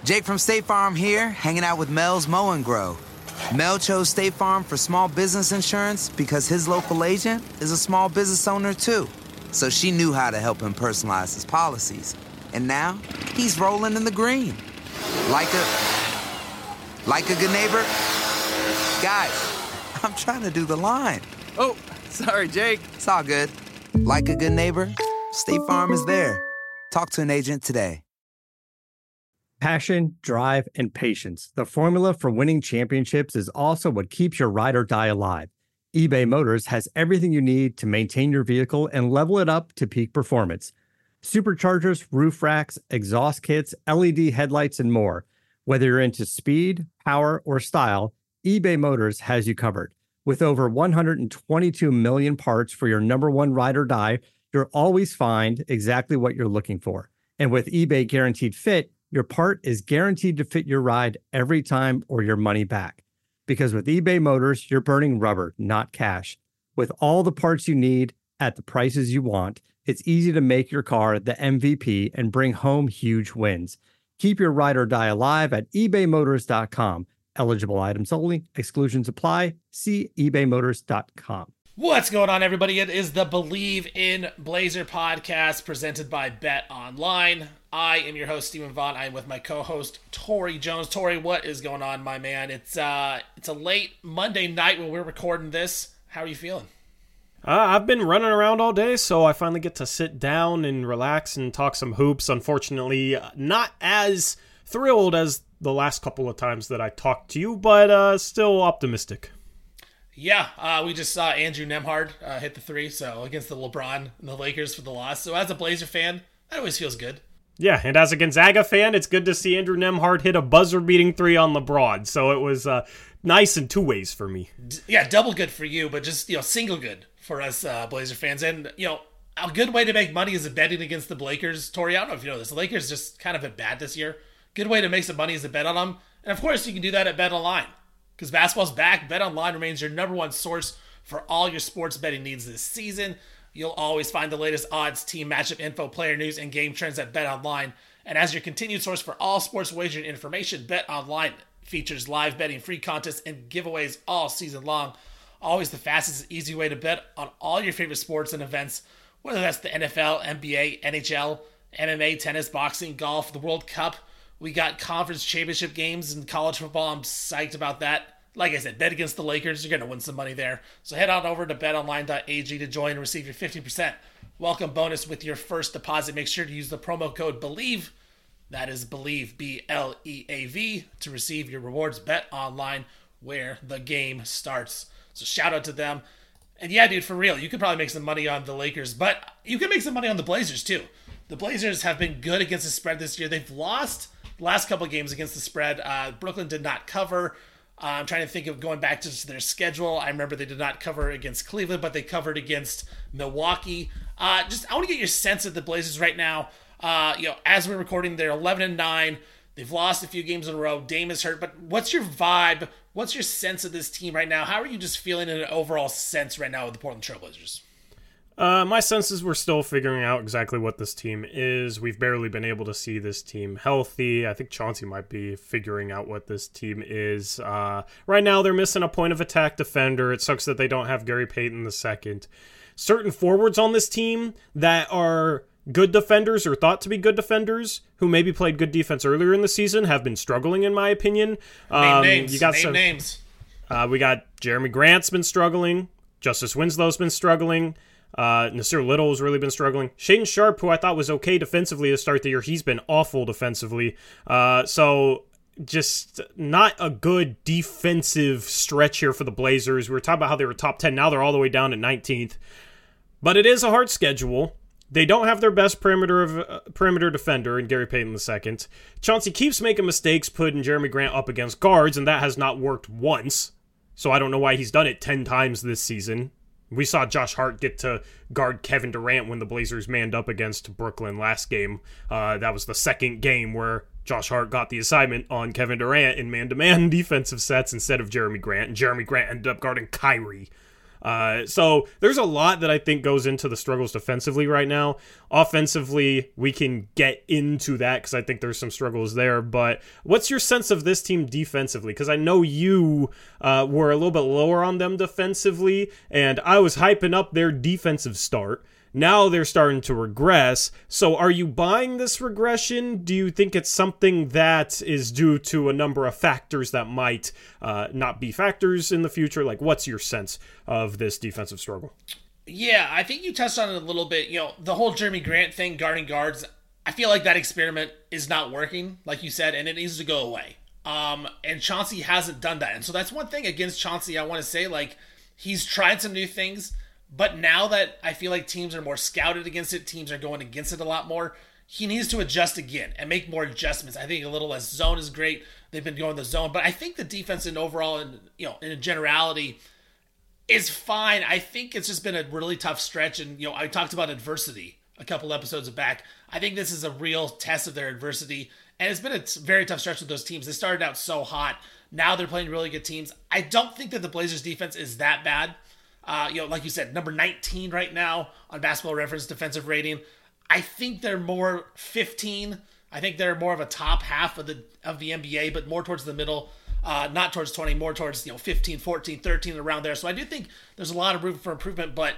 Jake from State Farm here, hanging out with Mel's Mow and Grow. Mel chose State Farm for small business insurance because his local agent is a small business owner too. So she knew how to help him personalize his policies. And now, he's rolling in the green. Like a good neighbor? Guys, I'm trying to do the line. Oh, sorry, Jake. It's all good. Like a good neighbor, State Farm is there. Talk to an agent today. Passion, drive, and patience. The formula for winning championships is also what keeps your ride or die alive. eBay Motors has everything you need to maintain your vehicle and level it up to peak performance. Superchargers, roof racks, exhaust kits, LED headlights, and more. Whether you're into speed, power, or style, eBay Motors has you covered. With over 122 million parts for your number one ride or die, you'll always find exactly what you're looking for. And with eBay Guaranteed Fit, your part is guaranteed to fit your ride every time or your money back. Because with eBay Motors, you're burning rubber, not cash. With all the parts you need at the prices you want, it's easy to make your car the MVP and bring home huge wins. Keep your ride or die alive at ebaymotors.com. Eligible items only. Exclusions apply. See ebaymotors.com. What's going on, everybody? It is the Believe in Blazer podcast presented by Bet Online. I am your host, Stephen Vaughn. I am with my co-host, Tori Jones. Tori, what is going on, my man? It's a late Monday night when we're recording this. How are you feeling? I've been running around all day, so I finally get to sit down and relax and talk some hoops. Unfortunately, not as thrilled as the last couple of times that I talked to you, but still optimistic. Yeah, we just saw Andrew Nembhard hit the three, so against the LeBron and the Lakers for the loss. So as a Blazer fan, that always feels good. Yeah, and as a Gonzaga fan, it's good to see Andrew Nembhard hit a buzzer-beating three on LeBron. So it was nice in two ways for me. Yeah, double good for you, but just single good for us Blazer fans. And a good way to make money is betting against the Lakers. Tori, I don't know if you know this. The Lakers just kind of been bad this year. Good way to make some money is to bet on them. And of course, you can do that at Bet Online. Because basketball's back, Bet Online remains your number one source for all your sports betting needs this season. You'll always find the latest odds, team matchup info, player news, and game trends at Bet Online. And as your continued source for all sports wagering information, Bet Online features live betting, free contests, and giveaways all season long. Always the fastest and easy way to bet on all your favorite sports and events, whether that's the NFL, NBA, NHL, MMA, tennis, boxing, golf, the World Cup. We got conference championship games in college football. I'm psyched about that. Like I said, bet against the Lakers. You're going to win some money there. So head on over to betonline.ag to join and receive your 50% welcome bonus with your first deposit. Make sure to use the promo code BELIEVE. That is BELIEVE, B-L-E-A-V, to receive your rewards. Bet Online, where the game starts. So shout out to them. And yeah, dude, for real, you could probably make some money on the Lakers, but you can make some money on the Blazers too. The Blazers have been good against the spread this year. They've lost the last couple of games against the spread. Brooklyn did not cover. I'm trying to think of going back to their schedule. I remember they did not cover against Cleveland, but they covered against Milwaukee. I want to get your sense of the Blazers right now. As we're recording, they're 11-9. They've lost a few games in a row. Dame is hurt, but what's your vibe? What's your sense of this team right now? How are you just feeling in an overall sense right now with the Portland Trail Blazers? My sense is we're still figuring out exactly what this team is. We've barely been able to see this team healthy. I think Chauncey might be figuring out what this team is. Right now, they're missing a point of attack defender. It sucks that they don't have Gary Payton II. Certain forwards on this team that are good defenders or thought to be good defenders who maybe played good defense earlier in the season have been struggling, in my opinion. Name names. We got Jeremy Grant's been struggling. Justice Winslow's been struggling. Nasir Little has really been struggling. Shaedon Sharpe, who I thought was okay defensively to start the year, he's been awful defensively. So just not a good defensive stretch here for the Blazers. We were talking about how they were top 10. Now they're all the way down to 19th. But it is a hard schedule. They don't have their best perimeter defender in Gary Payton II. Chauncey keeps making mistakes putting Jeremy Grant up against guards, and that has not worked once. So I don't know why he's done it 10 times this season. We saw Josh Hart get to guard Kevin Durant when the Blazers manned up against Brooklyn last game. That was the second game where Josh Hart got the assignment on Kevin Durant in man-to-man defensive sets instead of Jeremy Grant. And Jeremy Grant ended up guarding Kyrie. So there's a lot that I think goes into the struggles defensively right now. Offensively, we can get into that because I think there's some struggles there. But what's your sense of this team defensively? Because I know you were a little bit lower on them defensively, and I was hyping up their defensive start. Now they're starting to regress. So are you buying this regression? Do you think it's something that is due to a number of factors that might not be factors in the future? Like, what's your sense of this defensive struggle? Yeah, I think you touched on it a little bit. The whole Jeremy Grant thing, guarding guards, I feel like that experiment is not working, like you said, and it needs to go away. And Chauncey hasn't done that. And so that's one thing against Chauncey I want to say, like, he's tried some new things. But now that I feel like teams are more scouted against it, teams are going against it a lot more, he needs to adjust again and make more adjustments. I think a little less zone is great. They've been going the zone. But I think the defense in overall, in a generality, is fine. I think it's just been a really tough stretch. And, I talked about adversity a couple episodes back. I think this is a real test of their adversity. And it's been a very tough stretch with those teams. They started out so hot. Now they're playing really good teams. I don't think that the Blazers defense is that bad. Like you said, number 19 right now on Basketball Reference defensive rating. I think they're more 15. I think they're more of a top half of the NBA, but more towards the middle, not towards 20, more towards 15, 14, 13, around there. So I do think there's a lot of room for improvement, but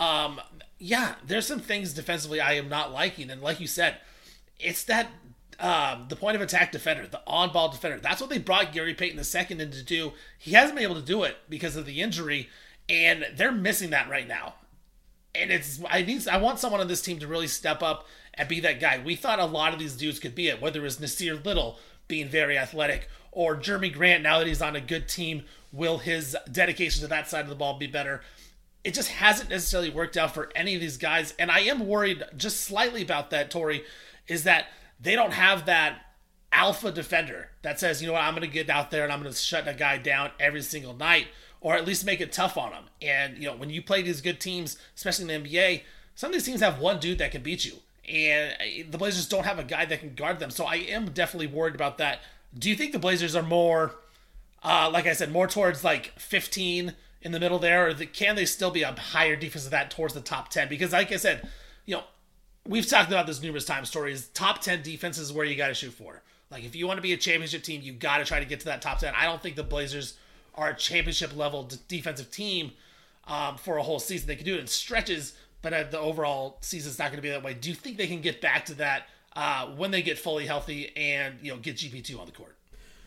there's some things defensively I am not liking. And like you said, it's that the point of attack defender, the on-ball defender. That's what they brought Gary Payton II in to do. He hasn't been able to do it because of the injury. And they're missing that right now. And I want someone on this team to really step up and be that guy. We thought a lot of these dudes could be it, whether it was Nasir Little being very athletic or Jeremy Grant, now that he's on a good team, will his dedication to that side of the ball be better? It just hasn't necessarily worked out for any of these guys. And I am worried just slightly about that, Tori, is that they don't have that alpha defender that says, I'm going to get out there and I'm going to shut a guy down every single night. Or at least make it tough on them. And, when you play these good teams, especially in the NBA, some of these teams have one dude that can beat you. And the Blazers don't have a guy that can guard them. So I am definitely worried about that. Do you think the Blazers are more, like I said, more towards like 15 in the middle there? Or can they still be a higher defense of that towards the top 10? Because like I said, we've talked about this numerous times, stories. Top 10 defense is where you got to shoot for. Like if you want to be a championship team, you got to try to get to that top 10. I don't think the Blazers are a championship level defensive team for a whole season. They can do it in stretches, but the overall season's not going to be that way. Do you think they can get back to that when they get fully healthy and get GP2 on the court?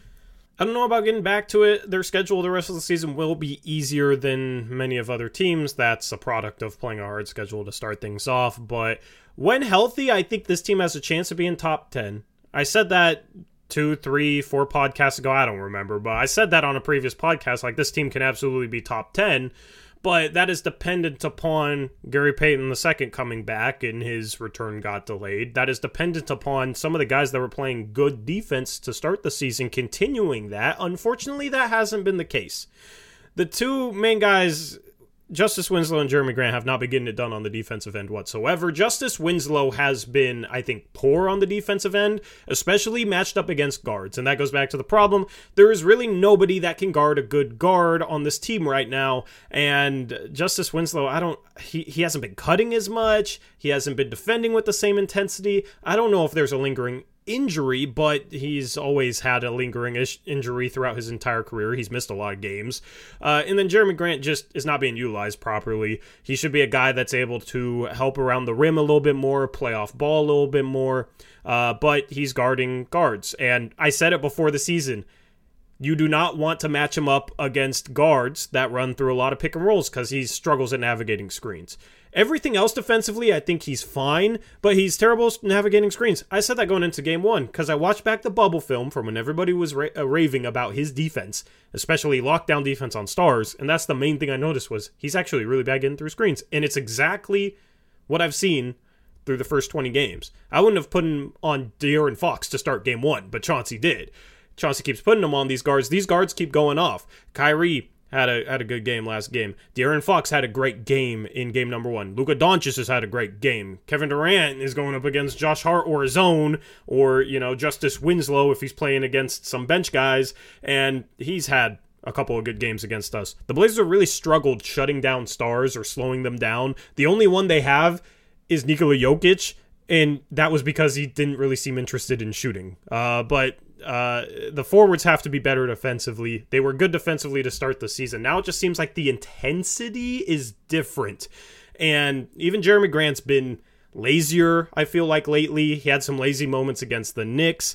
I don't know about getting back to it. Their schedule the rest of the season will be easier than many of other teams. That's a product of playing a hard schedule to start things off. But when healthy, I think this team has a chance of being top 10. I said that 2, 3, 4 podcasts ago, I don't remember, but I said that on a previous podcast, like this team can absolutely be top 10, but that is dependent upon Gary Payton II coming back and his return got delayed. That is dependent upon some of the guys that were playing good defense to start the season continuing that. Unfortunately, that hasn't been the case. The two main guys, Justice Winslow and Jeremy Grant, have not been getting it done on the defensive end whatsoever. Justice Winslow has been, I think, poor on the defensive end, especially matched up against guards. And that goes back to the problem. There is really nobody that can guard a good guard on this team right now. And Justice Winslow, he hasn't been cutting as much. He hasn't been defending with the same intensity. I don't know if there's a lingering injury, but he's always had a lingering injury throughout his entire career. He's missed a lot of games. And then Jeremy Grant just is not being utilized properly. He should be a guy that's able to help around the rim a little bit more, play off ball a little bit more, but he's guarding guards. And I said it before the season, you do not want to match him up against guards that run through a lot of pick and rolls because he struggles at navigating screens. Everything else defensively, I think he's fine, but he's terrible navigating screens. I said that going into game one because I watched back the bubble film from when everybody was raving about his defense, especially lockdown defense on stars, and that's the main thing I noticed was he's actually really bad getting through screens, and it's exactly what I've seen through the first 20 games. I wouldn't have put him on De'Aaron Fox to start game one, but Chauncey did. Chauncey keeps putting him on these guards. These guards keep going off. Kyrie had a good game last game. De'Aaron Fox had a great game in game number one. Luka Doncic has had a great game. Kevin Durant is going up against Josh Hart or his own, or Justice Winslow if he's playing against some bench guys, and he's had a couple of good games against us. The Blazers have really struggled shutting down stars or slowing them down. The only one they have is Nikola Jokic, and that was because he didn't really seem interested in shooting. But the forwards have to be better defensively. They were good defensively to start the season. Now it just seems like the intensity is different. And even Jeremy Grant's been lazier, I feel like, lately. He had some lazy moments against the Knicks.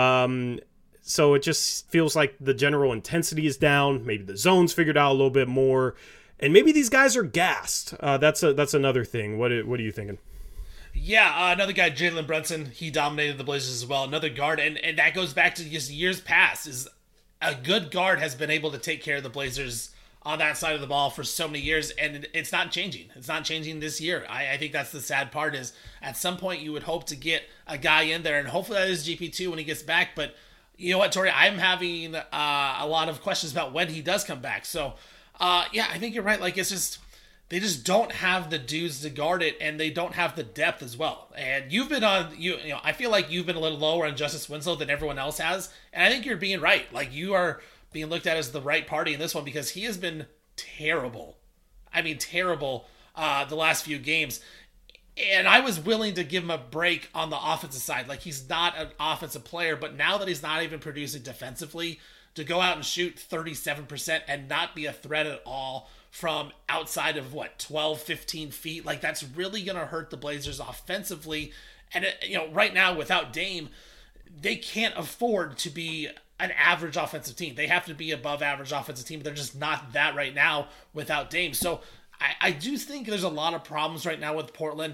So it just feels like the general intensity is down. Maybe the zone's figured out a little bit more. And maybe these guys are gassed. That's another thing. What are you thinking? Yeah, another guy, Jalen Brunson, he dominated the Blazers as well. Another guard, and that goes back to just years past, is a good guard has been able to take care of the Blazers on that side of the ball for so many years, and it's not changing. It's not changing this year. I think that's the sad part, is at some point you would hope to get a guy in there, and hopefully that is GP2 when he gets back, but you know what, Tori, I'm having a lot of questions about when he does come back. So, yeah, I think you're right. Like, it's just, they just don't have the dudes to guard it, and they don't have the depth as well. And you've been on, you know, I feel like you've been a little lower on Justice Winslow than everyone else has, and I think you're being right. Like, you are being looked at as the right party in this one, because he has been terrible. I mean, terrible the last few games. And I was willing to give him a break on the offensive side. Like, he's not an offensive player, but now that he's not even producing defensively, to go out and shoot 37% and not be a threat at all from outside of, 12, 15 feet, like, that's really going to hurt the Blazers offensively. And, right now, without Dame, they can't afford to be an average offensive team. They have to be above average offensive team, but they're just not that right now without Dame. So I do think there's a lot of problems right now with Portland.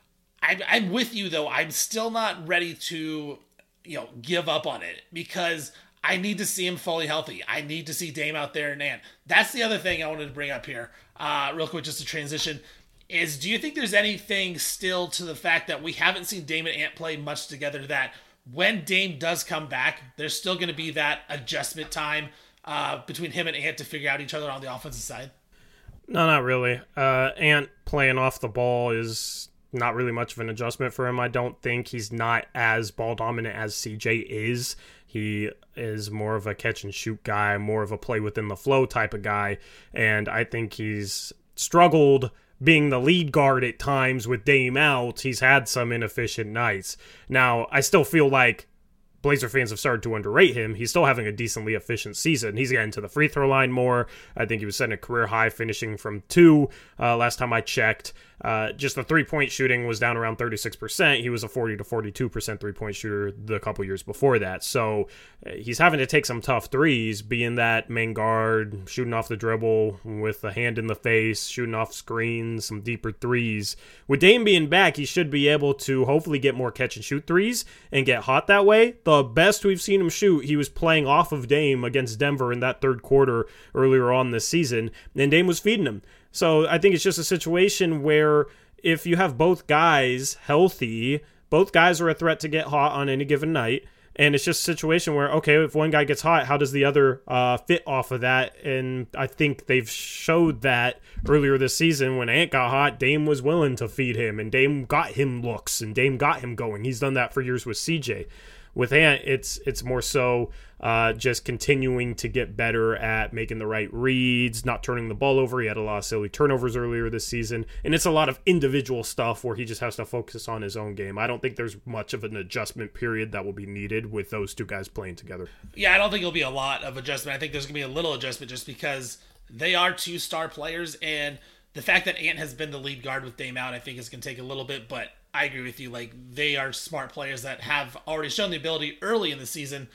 I'm with you, though. I'm still not ready to, give up on it, because I need to see him fully healthy. I need to see Dame out there and Ant. That's the other thing I wanted to bring up here, real quick, just to transition, is do you think there's anything still to the fact that we haven't seen Dame and Ant play much together, that when Dame does come back, there's still going to be that adjustment time between him and Ant to figure out each other on the offensive side? No, not really. Ant playing off the ball is not really much of an adjustment for him. I don't think he's not as ball dominant as CJ is. He is more of a catch and shoot guy, more of a play within the flow type of guy. And I think he's struggled being the lead guard at times with Dame out. He's had some inefficient nights. Now, I still feel like Blazer fans have started to underrate him. He's still having a decently efficient season. He's getting to the free throw line more. I think he was setting a career high finishing from 2 last time I checked. Just the three-point shooting was down around 36%. He was a 40 to 42% three-point shooter the couple years before that. So he's having to take some tough threes, being that main guard, shooting off the dribble with a hand in the face, shooting off screens, some deeper threes. With Dame being back, he should be able to hopefully get more catch-and-shoot threes and get hot that way. The best we've seen him shoot, he was playing off of Dame against Denver in that third quarter earlier on this season, and Dame was feeding him. So I think it's just a situation where if you have both guys healthy, both guys are a threat to get hot on any given night. And it's just a situation where, okay, if one guy gets hot, how does the other fit off of that? And I think they've showed that earlier this season when Ant got hot, Dame was willing to feed him, and Dame got him looks, and Dame got him going. He's done that for years with CJ. With Ant, it's more so just continuing to get better at making the right reads, not turning the ball over. He had a lot of silly turnovers earlier this season, and it's a lot of individual stuff where he just has to focus on his own game. I don't think there's much of an adjustment period that will be needed with those two guys playing together. Yeah, I don't think it'll be a lot of adjustment. I think there's going to be a little adjustment just because they are two star players, and the fact that Ant has been the lead guard with Dame out, I think is going to take a little bit, but I agree with you. Like, they are smart players that have already shown the ability early in the season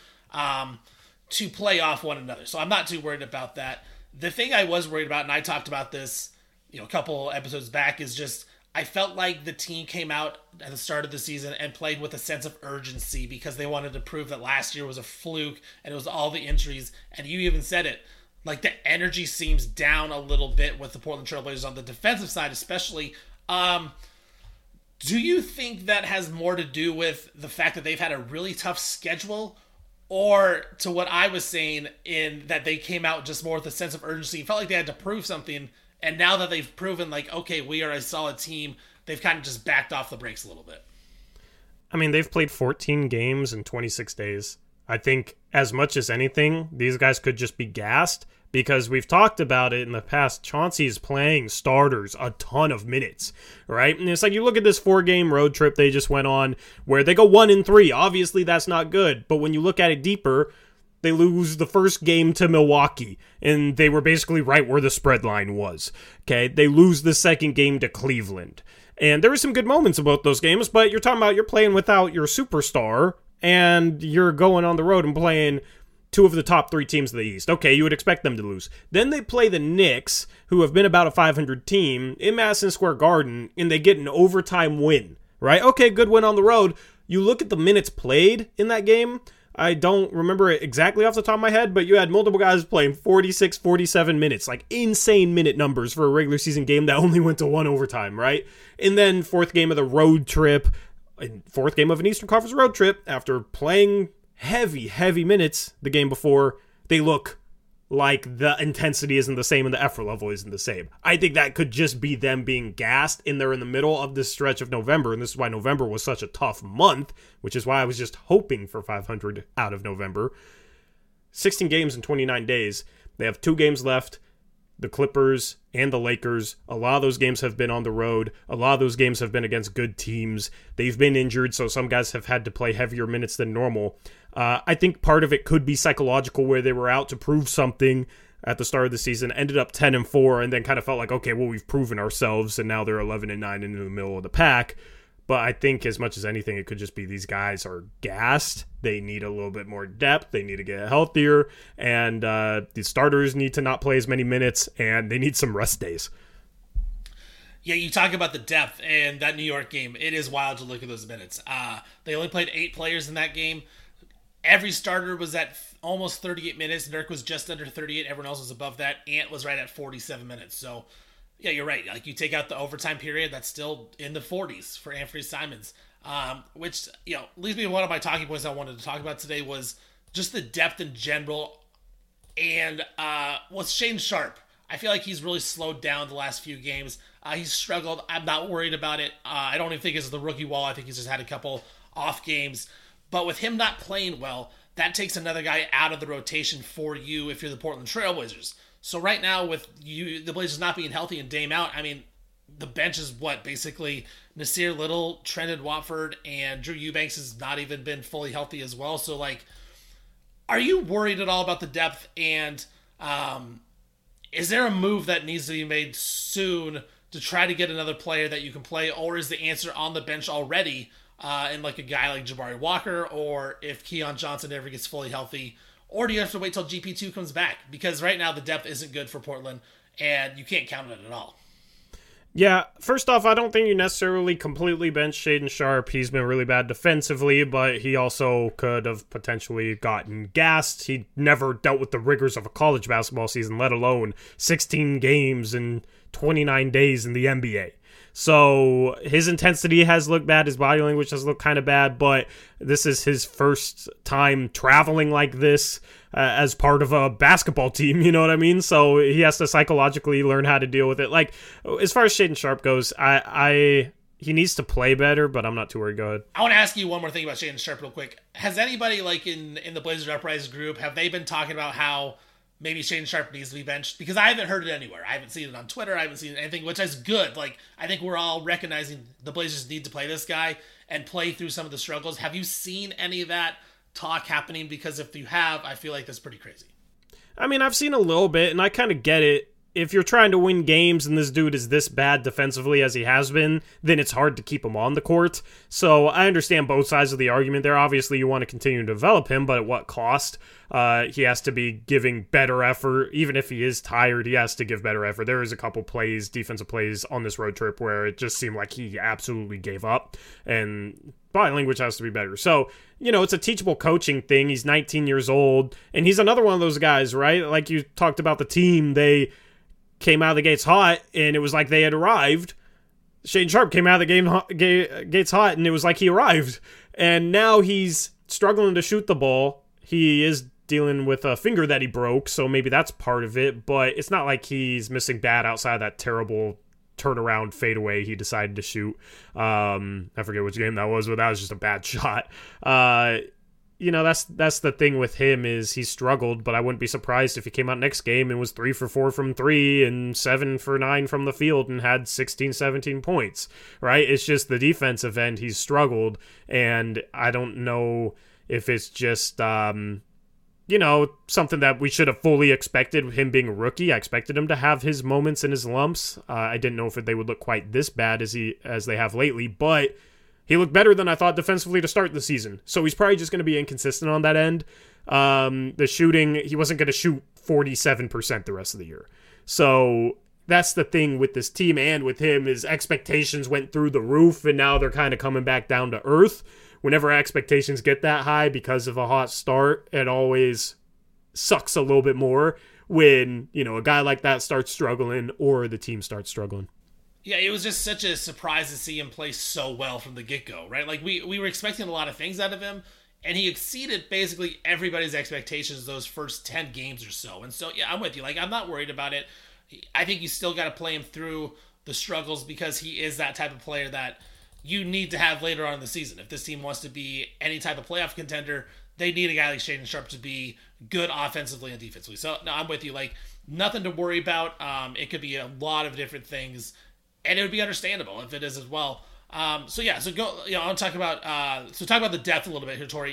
to play off one another. So I'm not too worried about that. The thing I was worried about, and I talked about this, a couple episodes back, is just I felt like the team came out at the start of the season and played with a sense of urgency because they wanted to prove that last year was a fluke and it was all the injuries. And you even said it. Like, the energy seems down a little bit with the Portland Trail Blazers on the defensive side, especially. Do you think that has more to do with the fact that they've had a really tough schedule, or to what I was saying in that they came out just more with a sense of urgency, felt like they had to prove something, and now that they've proven, like, okay, we are a solid team, they've kind of just backed off the brakes a little bit? I mean, they've played 14 games in 26 days. I think as much as anything, these guys could just be gassed because we've talked about it in the past. Chauncey is playing starters a ton of minutes, right? And it's like you look at this 4-game road trip they just went on where they go 1-3. Obviously, that's not good. But when you look at it deeper, they lose the first game to Milwaukee, and they were basically right where the spread line was. Okay, they lose the second game to Cleveland. And there were some good moments about those games, but you're talking about you're playing without your superstar, and you're going on the road and playing two of the top 3 teams of the East. Okay, you would expect them to lose. Then they play the Knicks, who have been about a 500 team, in Madison Square Garden, and they get an overtime win, right? Okay, good win on the road. You look at the minutes played in that game, I don't remember it exactly off the top of my head, but you had multiple guys playing 46, 47 minutes, like insane minute numbers for a regular season game that only went to 1 overtime, right? And then 4th game of the road trip, 4th game of an Eastern Conference road trip, after playing heavy minutes the game before, they look like the intensity isn't the same and the effort level isn't the same. I think that could just be them being gassed, and they're in the middle of this stretch of November, and this is why November was such a tough month, which is why I was just hoping for 500 out of November. 16 games in 29 days. They have 2 games left. The Clippers and the Lakers. A lot of those games have been on the road. A lot of those games have been against good teams. They've been injured, so some guys have had to play heavier minutes than normal. I think part of it could be psychological, where they were out to prove something at the start of the season, ended up 10-4, and then kind of felt like, okay, well, we've proven ourselves, and now they're 11-9 into the middle of the pack. But I think as much as anything, it could just be these guys are gassed. They need a little bit more depth. They need to get healthier. And the starters need to not play as many minutes, and they need some rest days. Yeah, you talk about the depth and that New York game. It is wild to look at those minutes. They only played 8 players in that game. Every starter was at almost 38 minutes. Nurk was just under 38. Everyone else was above that. Ant was right at 47 minutes. So, yeah, you're right. Like, you take out the overtime period, that's still in the 40s for Anthony Simons. Which, leads me to one of my talking points I wanted to talk about today was just the depth in general. And with Shane Sharp, I feel like he's really slowed down the last few games. He's struggled. I'm not worried about it. I don't even think it's the rookie wall. I think he's just had a couple off games. But with him not playing well, that takes another guy out of the rotation for you if you're the Portland Trailblazers. So right now, with the Blazers not being healthy and Dame out, I mean, the bench is basically Nasir Little, Trendon Watford, and Drew Eubanks has not even been fully healthy as well. So, are you worried at all about the depth? And is there a move that needs to be made soon to try to get another player that you can play? Or is the answer on the bench already in a guy like Jabari Walker, or if Keon Johnson ever gets fully healthy? Or do you have to wait till GP2 comes back? Because right now the depth isn't good for Portland, and you can't count on it at all. Yeah, first off, I don't think you necessarily completely bench Shaedon Sharpe. He's been really bad defensively, but he also could have potentially gotten gassed. He never dealt with the rigors of a college basketball season, let alone 16 games in 29 days in the NBA. So his intensity has looked bad. His body language has looked kind of bad, but this is his first time traveling like this as part of a basketball team. You know what I mean? So he has to psychologically learn how to deal with it. As far as Shaedon Sharpe goes, he needs to play better, but I'm not too worried. Go ahead. I want to ask you one more thing about Shaedon Sharpe real quick. Has anybody in the Blazers Uprise group, have they been talking about how maybe Shaedon Sharpe needs to be benched? Because I haven't heard it anywhere. I haven't seen it on Twitter. I haven't seen anything, which is good. I think we're all recognizing the Blazers need to play this guy and play through some of the struggles. Have you seen any of that talk happening? Because if you have, I feel like that's pretty crazy. I mean, I've seen a little bit, and I kind of get it. If you're trying to win games and this dude is this bad defensively as he has been, then it's hard to keep him on the court. So I understand both sides of the argument there. Obviously, you want to continue to develop him, but at what cost? He has to be giving better effort. Even if he is tired, he has to give better effort. There is a couple defensive plays on this road trip where it just seemed like he absolutely gave up, and body language has to be better. So, it's a teachable coaching thing. He's 19 years old, and he's another one of those guys, right? Like you talked about the team, they came out of the gates hot, and it was like they had arrived. Shaedon Sharpe came out of the gates hot, and it was like he arrived. And now he's struggling to shoot the ball. He is dealing with a finger that he broke, so maybe that's part of it. But it's not like he's missing bad outside of that terrible turnaround fadeaway he decided to shoot. I forget which game that was, but that was just a bad shot. that's the thing with him is he's struggled, but I wouldn't be surprised if he came out next game and was 3 for 4 from 3 and 7 for 9 from the field and had 16, 17 points, right? It's just the defensive end he's struggled, and I don't know if it's just, something that we should have fully expected, him being a rookie. I expected him to have his moments and his lumps. I didn't know if they would look quite this bad as they have lately, but he looked better than I thought defensively to start the season. So he's probably just going to be inconsistent on that end. The shooting, he wasn't going to shoot 47% the rest of the year. So that's the thing with this team and with him is expectations went through the roof, and now they're kind of coming back down to earth. Whenever expectations get that high because of a hot start, it always sucks a little bit more when, a guy like that starts struggling or the team starts struggling. Yeah, it was just such a surprise to see him play so well from the get-go, right? Like, we were expecting a lot of things out of him, and he exceeded basically everybody's expectations those first 10 games or so. And so, yeah, I'm with you. Like, I'm not worried about it. I think you still got to play him through the struggles because he is that type of player that you need to have later on in the season. If this team wants to be any type of playoff contender, they need a guy like Shaedon Sharpe to be good offensively and defensively. So, no, I'm with you. Like, nothing to worry about. It could be a lot of different things, and it would be understandable if it is as well. I'll talk about talk about the depth a little bit here, Tori.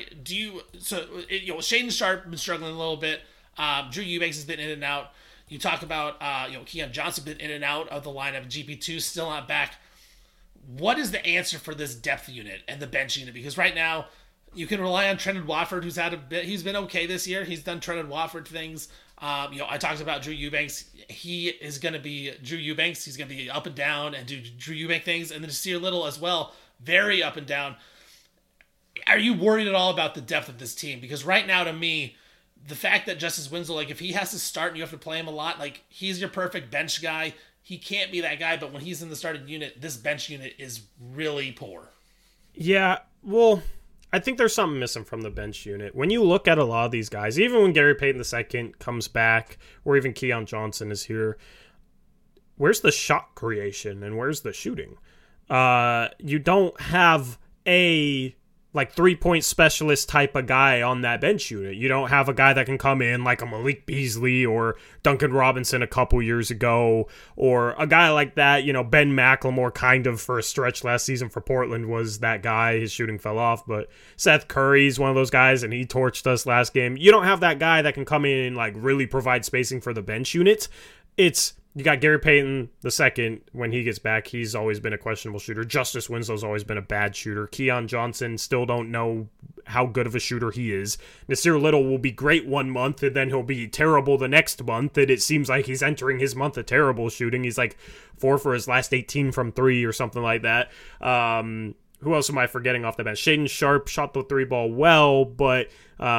Shaedon Sharpe been struggling a little bit. Drew Eubanks has been in and out. You talk about Keon Johnson been in and out of the lineup. GP2 still not back. What is the answer for this depth unit and the bench unit? Because right now you can rely on Trendon Watford, who's he's been okay this year. He's done Trendon Watford things. I talked about Drew Eubanks. He is going to be Drew Eubanks. He's going to be up and down and do Drew Eubanks things. And then Nasir Little as well, very up and down. Are you worried at all about the depth of this team? Because right now, to me, the fact that Justice Winslow, like, if he has to start and you have to play him a lot, like, he's your perfect bench guy. He can't be that guy, but when he's in the starting unit, this bench unit is really poor. Yeah, well, I think there's something missing from the bench unit. When you look at a lot of these guys, even when Gary Payton II comes back, or even Keon Johnson is here, where's the shot creation and where's the shooting? You don't have a 3-point specialist type of guy on that bench unit. You don't have a guy that can come in like a Malik Beasley or Duncan Robinson a couple years ago, or a guy like that. Ben McLemore kind of for a stretch last season for Portland was that guy. His shooting fell off, but Seth Curry's one of those guys and he torched us last game. You don't have that guy that can come in and really provide spacing for the bench unit. You got Gary Payton II. When he gets back, he's always been a questionable shooter. Justice Winslow's always been a bad shooter. Keon Johnson, still don't know how good of a shooter he is. Nasir Little will be great one month, and then he'll be terrible the next month, and it seems like he's entering his month of terrible shooting. He's 4 for his last 18 from 3 or something like that. Who else am I forgetting off the bench? Shaedon Sharpe shot the 3-ball well, but,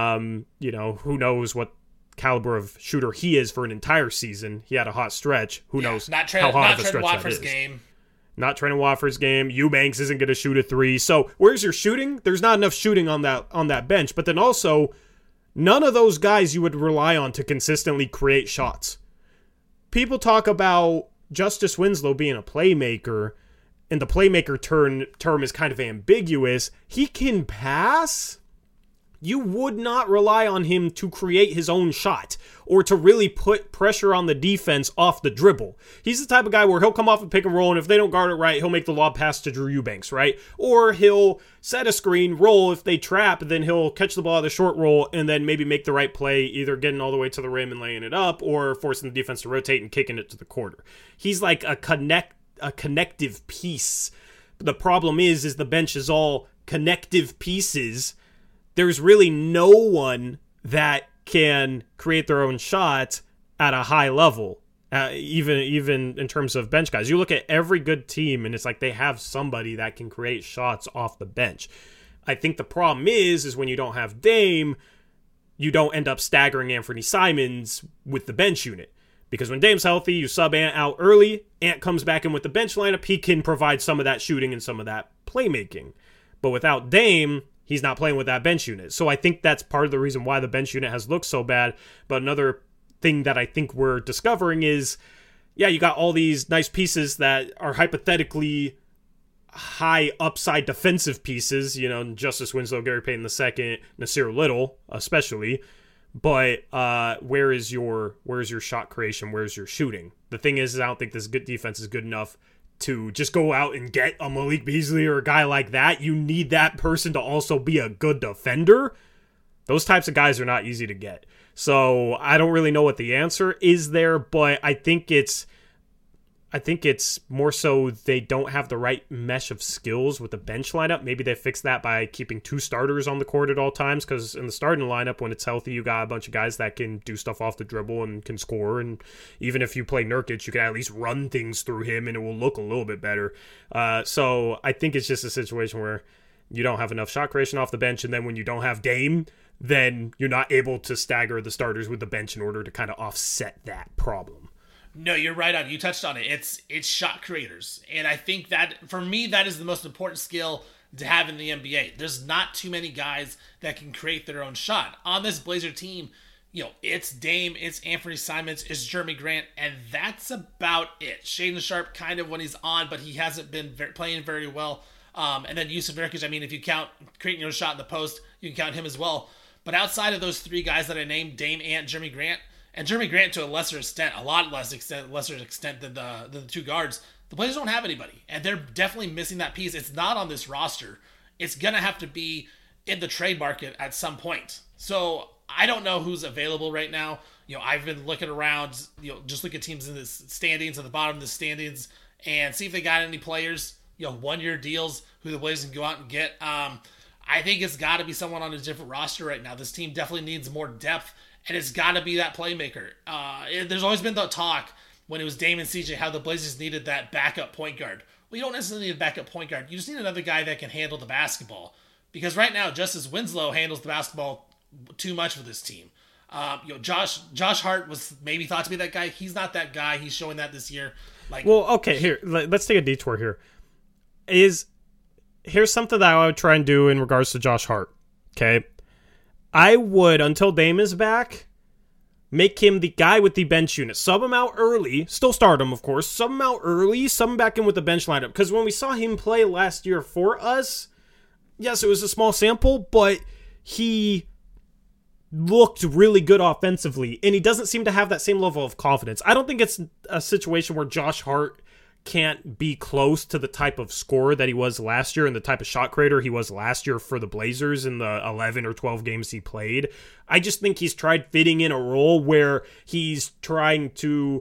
who knows what caliber of shooter he is for an entire season. He had a hot stretch. Who knows how hot of a stretch that is. Not Trendon Watford's game. Eubanks isn't going to shoot a 3. So where's your shooting? There's not enough shooting on that bench. But then also, none of those guys you would rely on to consistently create shots. People talk about Justice Winslow being a playmaker, and the playmaker term is kind of ambiguous. He can pass. You would not rely on him to create his own shot or to really put pressure on the defense off the dribble. He's the type of guy where he'll come off a pick and roll, and if they don't guard it right, he'll make the lob pass to Drew Eubanks, right? Or he'll set a screen, roll. If they trap, then he'll catch the ball at the short roll and then maybe make the right play, either getting all the way to the rim and laying it up or forcing the defense to rotate and kicking it to the quarter. He's like a connective piece. The problem is the bench is all connective pieces. There's really no one that can create their own shot at a high level, even in terms of bench guys. You look at every good team, and it's like they have somebody that can create shots off the bench. I think the problem is when you don't have Dame, you don't end up staggering Anthony Simons with the bench unit. Because when Dame's healthy, you sub Ant out early, Ant comes back in with the bench lineup, he can provide some of that shooting and some of that playmaking. But without Dame, he's not playing with that bench unit. So I think that's part of the reason why the bench unit has looked so bad. But another thing that I think we're discovering is, you got all these nice pieces that are hypothetically high upside defensive pieces, Justice Winslow, Gary Payton II, Nasir Little, especially. But where is your shot creation? Where's your shooting? The thing is I don't think this good defense is good enough to just go out and get a Malik Beasley or a guy like that. You need that person to also be a good defender. Those types of guys are not easy to get. So I don't really know what the answer is there, but I think it's more so they don't have the right mesh of skills with the bench lineup. Maybe they fix that by keeping 2 starters on the court at all times, because in the starting lineup, when it's healthy, you got a bunch of guys that can do stuff off the dribble and can score. And even if you play Nurkic, you can at least run things through him and it will look a little bit better. So I think it's just a situation where you don't have enough shot creation off the bench, and then when you don't have Dame, then you're not able to stagger the starters with the bench in order to kind of offset that problem. No, you're right on. You touched on it. It's shot creators. And I think that, for me, that is the most important skill to have in the NBA. There's not too many guys that can create their own shot. On this Blazer team, it's Dame, it's Anthony Simons, it's Jeremy Grant, and that's about it. Shaedon Sharpe kind of when he's on, but he hasn't been playing very well. And then Yusuf Nurkic, if you count creating your own shot in the post, you can count him as well. But outside of those 3 guys that I named, Dame, Ant, Jeremy Grant, and Jeremy Grant to a lesser extent than the 2 guards, the Blazers don't have anybody. And they're definitely missing that piece. It's not on this roster. It's going to have to be in the trade market at some point. So I don't know who's available right now. I've been looking around, just look at teams in the standings, at the bottom of the standings, and see if they got any players, 1-year deals, who the Blazers can go out and get. I think it's got to be someone on a different roster right now. This team definitely needs more depth. And it's got to be that playmaker. There's always been the talk when it was Dame and CJ how the Blazers needed that backup point guard. Well, you don't necessarily need a backup point guard. You just need another guy that can handle the basketball. Because right now, Justice Winslow handles the basketball too much for this team. Josh Hart was maybe thought to be that guy. He's not that guy. He's showing that this year. Here, let's take a detour here. Here's something that I would try and do in regards to Josh Hart. Okay. I would, until Dame is back, make him the guy with the bench unit. Sub him out early. Still start him, of course. Sub him out early. Sub him back in with the bench lineup. Because when we saw him play last year for us, yes, it was a small sample, but he looked really good offensively. And he doesn't seem to have that same level of confidence. I don't think it's a situation where Josh Hart can't be close to the type of scorer that he was last year and the type of shot creator he was last year for the Blazers in the 11 or 12 games he played. I just think he's tried fitting in a role where he's trying to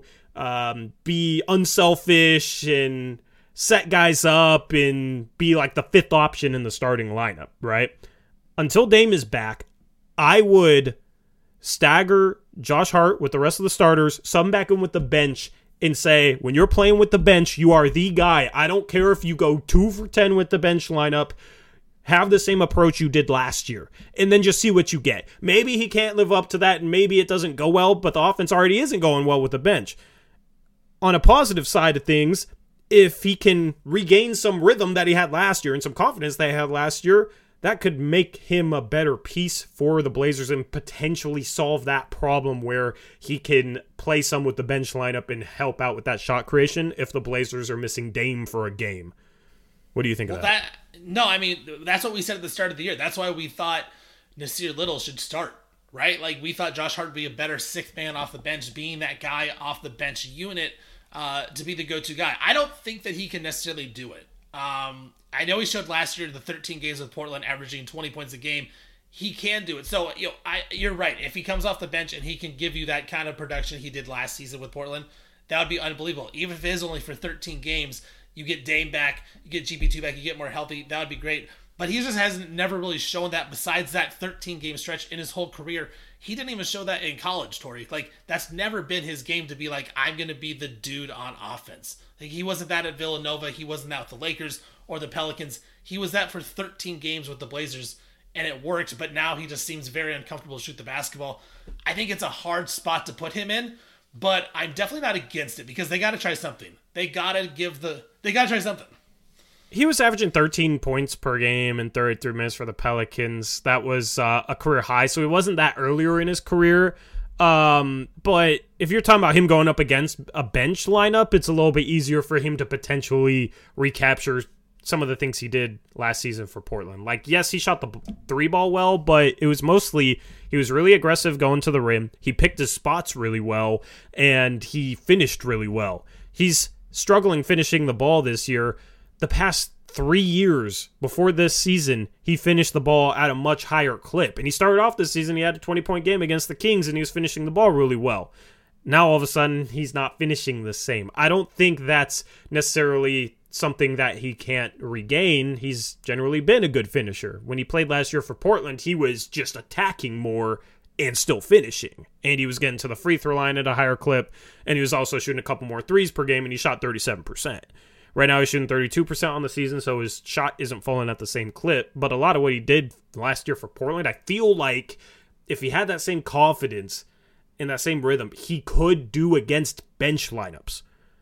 be unselfish and set guys up and be like the 5th option in the starting lineup, right? Until Dame is back, I would stagger Josh Hart with the rest of the starters, sub him back in with the bench, and say, when you're playing with the bench, you are the guy. I don't care if you go 2 for 10 with the bench lineup. Have the same approach you did last year. And then just see what you get. Maybe he can't live up to that, and maybe it doesn't go well, but the offense already isn't going well with the bench. On a positive side of things, if he can regain some rhythm that he had last year and some confidence that he had last year, that could make him a better piece for the Blazers and potentially solve that problem where he can play some with the bench lineup and help out with that shot creation if the Blazers are missing Dame for a game. What do you think of that? That's what we said at the start of the year. That's why we thought Nasir Little should start, right? We thought Josh Hart would be a better 6th man off the bench, being that guy off the bench unit to be the go-to guy. I don't think that he can necessarily do it. I know he showed last year the 13 games with Portland averaging 20 points a game. He can do it. So, you're right. If he comes off the bench and he can give you that kind of production he did last season with Portland, that would be unbelievable. Even if it is only for 13 games, you get Dame back, you get GP2 back, you get more healthy, that would be great. But he just hasn't never really shown that besides that 13-game stretch in his whole career. He didn't even show that in college, Tori. That's never been his game to be like, I'm going to be the dude on offense. He wasn't that at Villanova. He wasn't that with the Lakers or the Pelicans. He was that for 13 games with the Blazers, and it worked, but now he just seems very uncomfortable to shoot the basketball. I think it's a hard spot to put him in, but I'm definitely not against it because they got to try something. They got to try something. He was averaging 13 points per game in 33 minutes for the Pelicans. That was a career high, so he wasn't that earlier in his career. But if you're talking about him going up against a bench lineup, it's a little bit easier for him to potentially recapture some of the things he did last season for Portland. Like, yes, he shot the three ball well, but it was mostly he was really aggressive going to the rim. He picked his spots really well, and he finished really well. He's struggling finishing the ball this year. The past 3 years before this season, he finished the ball at a much higher clip. And he started off this season, he had a 20-point game against the Kings, and he was finishing the ball really well. Now, all of a sudden, he's not finishing the same. I don't think that's necessarily something that he can't regain. He's generally been a good finisher. When he played last year for Portland, he was just attacking more and still finishing. And he was getting to the free throw line at a higher clip, and he was also shooting a couple more threes per game, and he shot 37%. Right now he's shooting 32% on the season, so his shot isn't falling at the same clip. But a lot of what he did last year for Portland, I feel like if he had that same confidence and that same rhythm, he could do against bench lineups.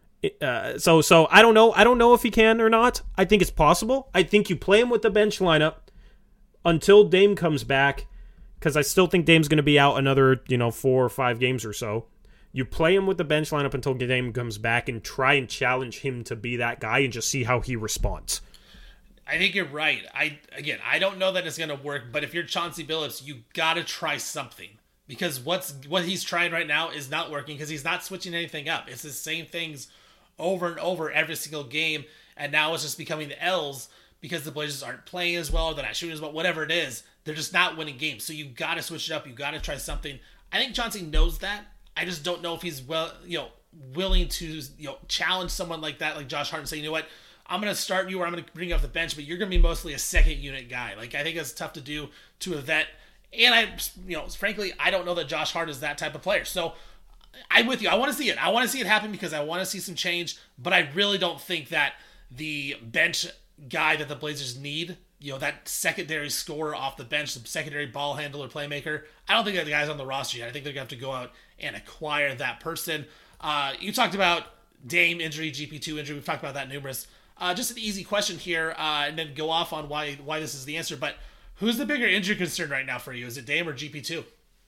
So I don't know. I don't know if he can or not. I think it's possible. I think you play him with the bench lineup until Dame comes back, because I still think Dame's going to be out another 4 or 5 games or so. You play him with the bench lineup until Dame comes back and try and challenge him to be that guy and just see how he responds. I think you're right. I don't know that it's going to work, but if you're Chauncey Billups, you got to try something. Because what he's trying right now is not working, because he's not switching anything up. It's the same things over and over every single game, and now it's just becoming the L's because the Blazers aren't playing as well, they're not shooting as well, whatever it is. They're just not winning games. So you got to switch it up. You got to try something. I think Chauncey knows that. I just don't know if he's willing to challenge someone like that, like Josh Hart, and say, you know what, I'm going to start you, or I'm going to bring you off the bench, but you're going to be mostly a second unit guy. Like, I think that's tough to do to a vet. And frankly, I don't know that Josh Hart is that type of player. So I'm with you. I want to see it. I want to see it happen because I want to see some change, but I really don't think that the bench guy that the Blazers need, that secondary scorer off the bench, the secondary ball handler, playmaker, I don't think that the guy's on the roster yet. I think they're going to have to go out and acquire that person. You talked about Dame injury, GP2 injury. We've talked about that numerous. Just an easy question here, and then go off on why this is the answer. But who's the bigger injury concern right now for you? Is it Dame or GP2?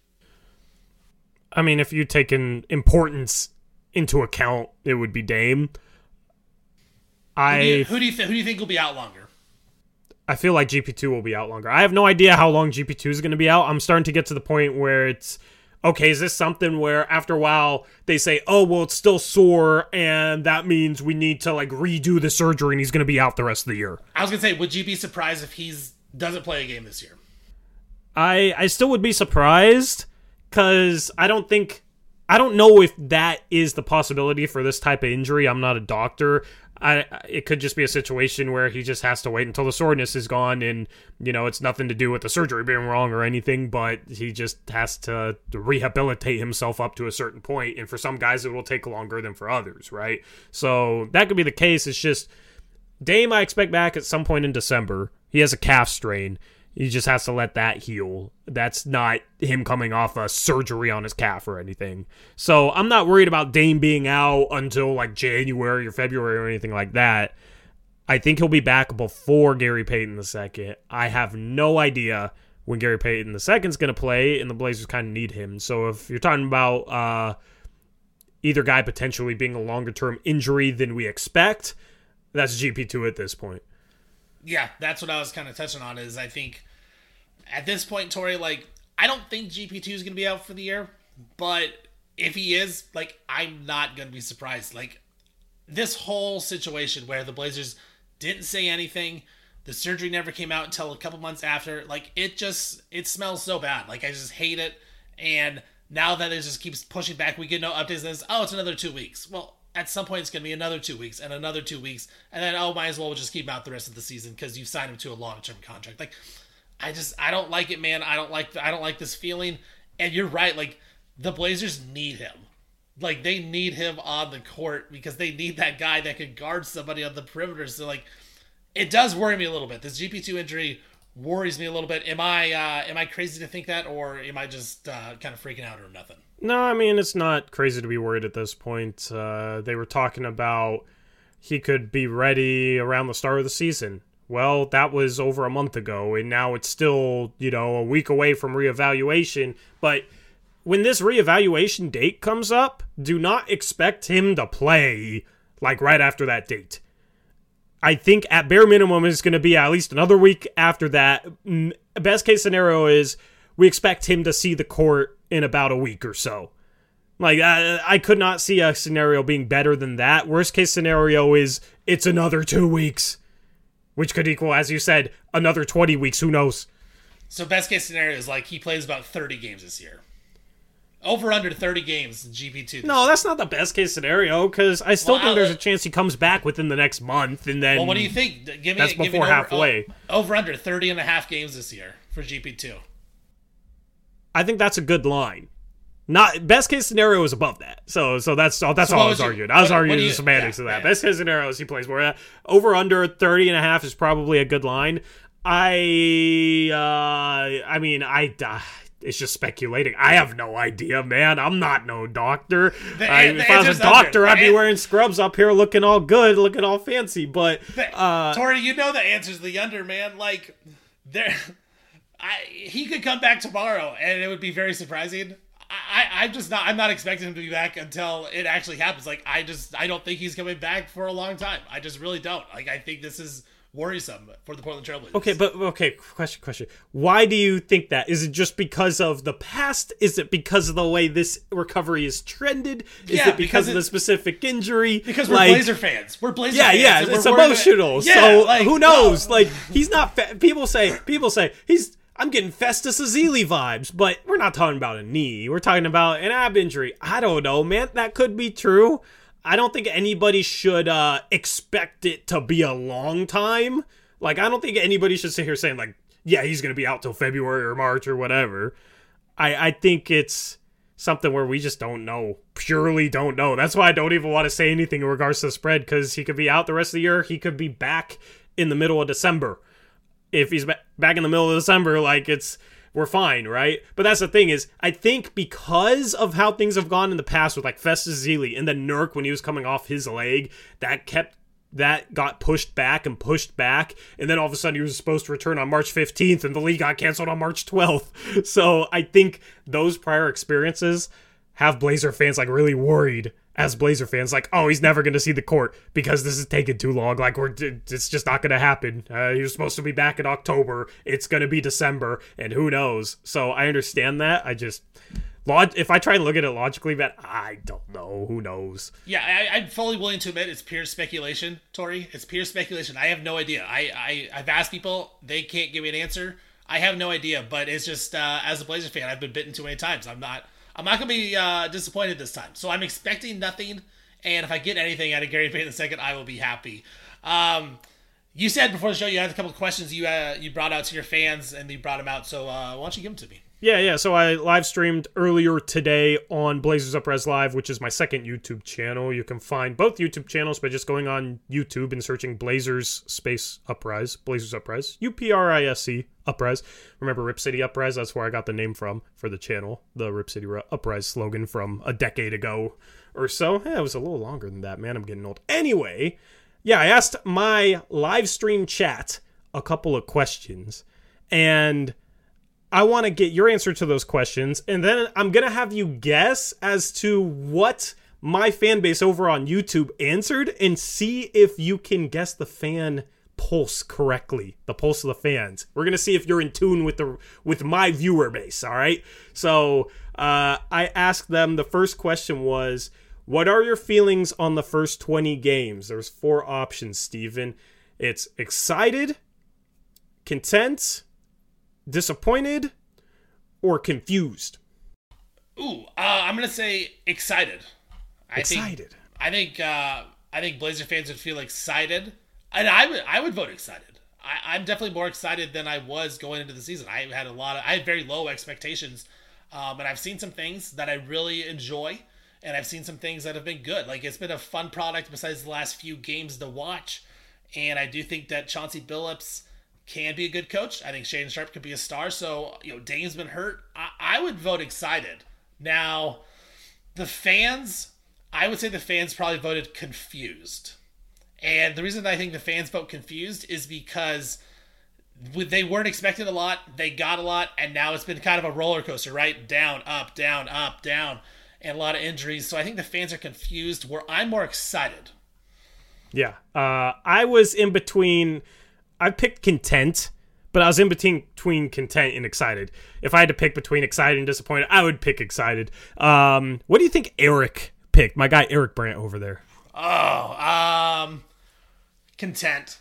I mean, if you take importance into account, it would be Dame. Who do you think will be out longer? I feel like GP2 will be out longer. I have no idea how long GP2 is going to be out. I'm starting to get to the point where it's, okay, is this something where after a while they say, oh, well, it's still sore, and that means we need to redo the surgery, and he's going to be out the rest of the year? I was going to say, would you be surprised if he doesn't play a game this year? I still would be surprised, because I don't know if that is the possibility for this type of injury. I'm not a doctor. It could just be a situation where he just has to wait until the soreness is gone, and it's nothing to do with the surgery being wrong or anything, but he just has to rehabilitate himself up to a certain point, and for some guys it will take longer than for others, right? So that could be the case. It's just Dame I expect back at some point in December. He has a calf strain. He just has to let that heal. That's not him coming off a surgery on his calf or anything. So I'm not worried about Dame being out until January or February or anything like that. I think he'll be back before Gary Payton II. I have no idea when Gary Payton II is going to play, and the Blazers kind of need him. So if you're talking about either guy potentially being a longer-term injury than we expect, that's GP2 at this point. Yeah, that's what I was kind of touching on, is I think at this point, Tori, I don't think GP2 is going to be out for the year, but if he is, I'm not going to be surprised. This whole situation where the Blazers didn't say anything, the surgery never came out until a couple months after, it smells so bad. I just hate it, and now that it just keeps pushing back, we get no updates, and it's another 2 weeks. Well, at some point it's going to be another 2 weeks and another 2 weeks, and then might as well just keep him out the rest of the season because you've signed him to a long-term contract. I don't like it, man. I don't like this feeling. And you're right. The Blazers need him. They need him on the court because they need that guy that can guard somebody on the perimeter. So it does worry me a little bit. This GP2 injury worries me a little bit. Am I crazy to think that, or am I just kind of freaking out or nothing? No, I mean, it's not crazy to be worried at this point. They were talking about he could be ready around the start of the season. Well, that was over a month ago, and now it's still, a week away from reevaluation. But when this reevaluation date comes up, do not expect him to play right after that date. I think at bare minimum it's going to be at least another week after that. Best case scenario is we expect him to see the court in about a week or so. Like, I could not see a scenario being better than that. Worst case scenario is it's another 2 weeks, which could equal, as you said, another 20 weeks. Who knows? So best case scenario is like he plays about 30 games this year. Over under 30 games in GP2. No, that's not the best case scenario, because I still think there's a chance he comes back within the next month, and then... Well, what do you think? That's before halfway. Over under 30 and a half games this year for GP2. I think that's a good line. Not best case scenario is above that. So that's all I was arguing. I was arguing the semantics of that. Best case scenario is he plays more. Over under 30 and a half is probably a good line. It's just speculating. I have no idea, man. I'm not no doctor. If I was a doctor, I'd be wearing scrubs up here looking all good, looking all fancy. But Tori, you know the answer's the under, man. Like he could come back tomorrow and it would be very surprising. I'm not expecting him to be back until it actually happens. Like, I don't think he's coming back for a long time. I just really don't. Like, I think this is worrisome for the Portland Trailblazers. Question. Why do you think that? Is it just because of the past? Is it because of the way this recovery is trended? Is it because of the specific injury? Because we're Blazer fans. We're Blazer fans. Yeah, it's emotional. Who knows? Like, he's not... People say I'm getting Festus Ezeli vibes, but we're not talking about a knee. We're talking about an ab injury. I don't know, man. That could be true. I don't think anybody should expect it to be a long time. Like, I don't think anybody should sit here saying, like, yeah, he's going to be out till February or March or whatever. I think it's something where we just don't know. Purely don't know. That's why I don't even want to say anything in regards to the spread, because he could be out the rest of the year. He could be back in the middle of December. If he's back in the middle of December, like, we're fine, right? But that's the thing is, I think because of how things have gone in the past with, like, Festus Ezeli and then Nurk when he was coming off his leg, that got pushed back, and then all of a sudden he was supposed to return on March 15th, and the league got canceled on March 12th. So I think those prior experiences have Blazer fans, like, really worried as Blazer fans, like, oh, he's never going to see the court because this is taking too long. Like, it's just not going to happen. He was supposed to be back in October. It's going to be December, and who knows? So I understand that. If I try and look at it logically, but I don't know. Who knows? Yeah, I'm fully willing to admit it's pure speculation, Tori. It's pure speculation. I have no idea. I've asked people. They can't give me an answer. I have no idea, but it's just, as a Blazer fan, I've been bitten too many times. I'm not going to be disappointed this time. So I'm expecting nothing, and if I get anything out of Gary Payton II, I will be happy. You said before the show you had a couple of questions you brought out to your fans, and you brought them out, so why don't you give them to me? Yeah. So I live streamed earlier today on Blazers Uprise Live, which is my second YouTube channel. You can find both YouTube channels by just going on YouTube and searching Blazers space Uprise, Blazers Uprise, UPRISE Uprise. Remember Rip City Uprise? That's where I got the name from for the channel, the Rip City Uprise slogan from a decade ago or so. Yeah, it was a little longer than that, man. I'm getting old. Anyway, yeah, I asked my live stream chat a couple of questions, and I want to get your answer to those questions, and then I'm going to have you guess as to what my fan base over on YouTube answered, and see if you can guess the fan pulse correctly, the pulse of the fans. We're going to see if you're in tune with my viewer base, all right? So I asked them, the first question was, what are your feelings on the first 20 games? There's 4 options, Steven. It's excited, content, disappointed, or confused? I'm gonna say excited. I think Blazer fans would feel excited, and I would vote excited. I'm definitely more excited than I was going into the season. I had very low expectations, and I've seen some things that I really enjoy, and I've seen some things that have been good. Like, it's been a fun product besides the last few games to watch, and I do think that Chauncey Billups can be a good coach. I think Shaedon Sharpe could be a star. So, Dame's been hurt. I would vote excited. Now, the fans, I would say the fans probably voted confused. And the reason I think the fans vote confused is because they weren't expecting a lot, they got a lot, and now it's been kind of a roller coaster, right? Down, up, down, up, down, and a lot of injuries. So I think the fans are confused, where I'm more excited. Yeah. I was in between. I picked content, but I was in between content and excited. If I had to pick between excited and disappointed, I would pick excited. What do you think Eric picked? My guy Eric Brandt over there. Content.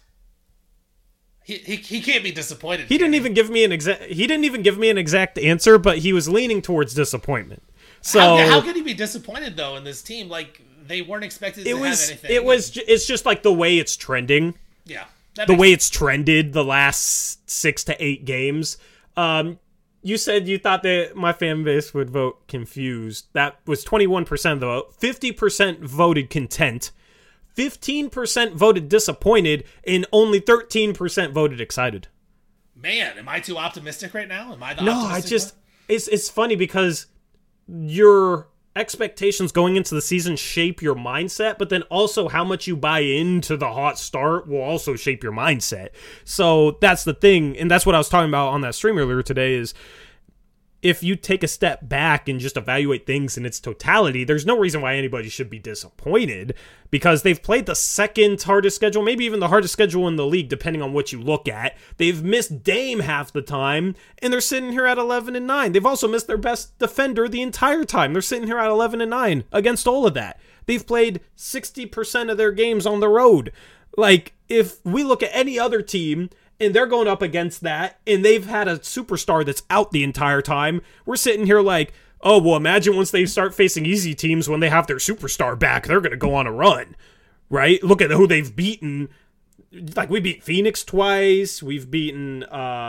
He can't be disappointed. He didn't even give me an exact answer, but he was leaning towards disappointment. So how could he be disappointed though in this team? Like they weren't expected to have anything. It's just like the way it's trending. Yeah. The way it's trended the last 6 to 8 games. You said you thought that my fan base would vote confused. That was 21% of the vote. 50% voted content. 15% voted disappointed, and only 13% voted excited. Man, am I too optimistic right now? Am I the No, optimistic one? It's funny because your expectations going into the season shape your mindset, but then also how much you buy into the hot start will also shape your mindset. So that's the thing, and that's what I was talking about on that stream earlier today is if you take a step back and just evaluate things in its totality, there's no reason why anybody should be disappointed because they've played the second hardest schedule, maybe even the hardest schedule in the league, depending on what you look at. They've missed Dame half the time, and they're sitting here at 11-9. They've also missed their best defender the entire time. They're sitting here at 11-9 against all of that. They've played 60% of their games on the road. Like, if we look at any other team and they're going up against that, and they've had a superstar that's out the entire time, we're sitting here like, oh, well, imagine once they start facing easy teams when they have their superstar back, they're going to go on a run, right? Look at who they've beaten. Like, we beat Phoenix twice. We've beaten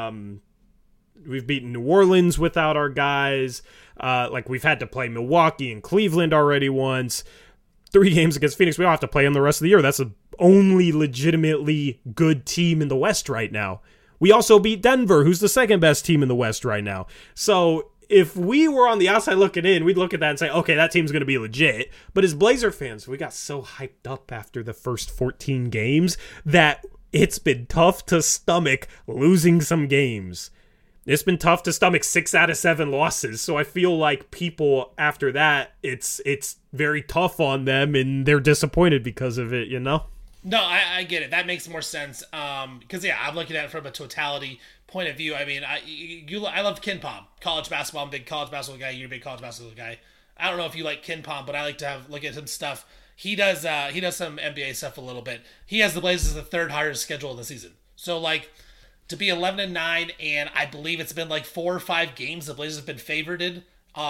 New Orleans without our guys. Like, we've had to play Milwaukee and Cleveland already once. 3 games against Phoenix. We don't have to play them the rest of the year. That's the only legitimately good team in the West right now. We also beat Denver, who's the second best team in the West right now. So if we were on the outside looking in, we'd look at that and say, okay, that team's going to be legit. But as Blazer fans, we got so hyped up after the first 14 games that it's been tough to stomach losing some games. It's been tough to stomach 6 out of 7 losses. So I feel like people after that, it's very tough on them and they're disappointed because of it, you know? No, I get it. That makes more sense. Because, yeah, I'm looking at it from a totality point of view. I mean, I love KenPom, college basketball. I'm a big college basketball guy. You're a big college basketball guy. I don't know if you like KenPom, but I like to look at some stuff. He does some NBA stuff a little bit. He has the Blazers the 3rd hardest schedule of the season. So, like, to be 11-9, and I believe it's been like 4 or 5 games the Blazers have been favored in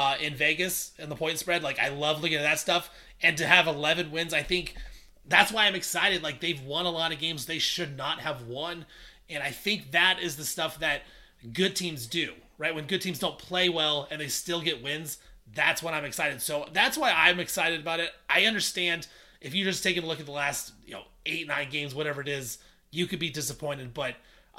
Vegas in the point spread. Like, I love looking at that stuff. And to have 11 wins, I think that's why I'm excited. Like, they've won a lot of games they should not have won. And I think that is the stuff that good teams do, right? When good teams don't play well and they still get wins, that's when I'm excited. So that's why I'm excited about it. I understand if you're just taking a look at the last 8, 9 games, whatever it is, you could be disappointed. But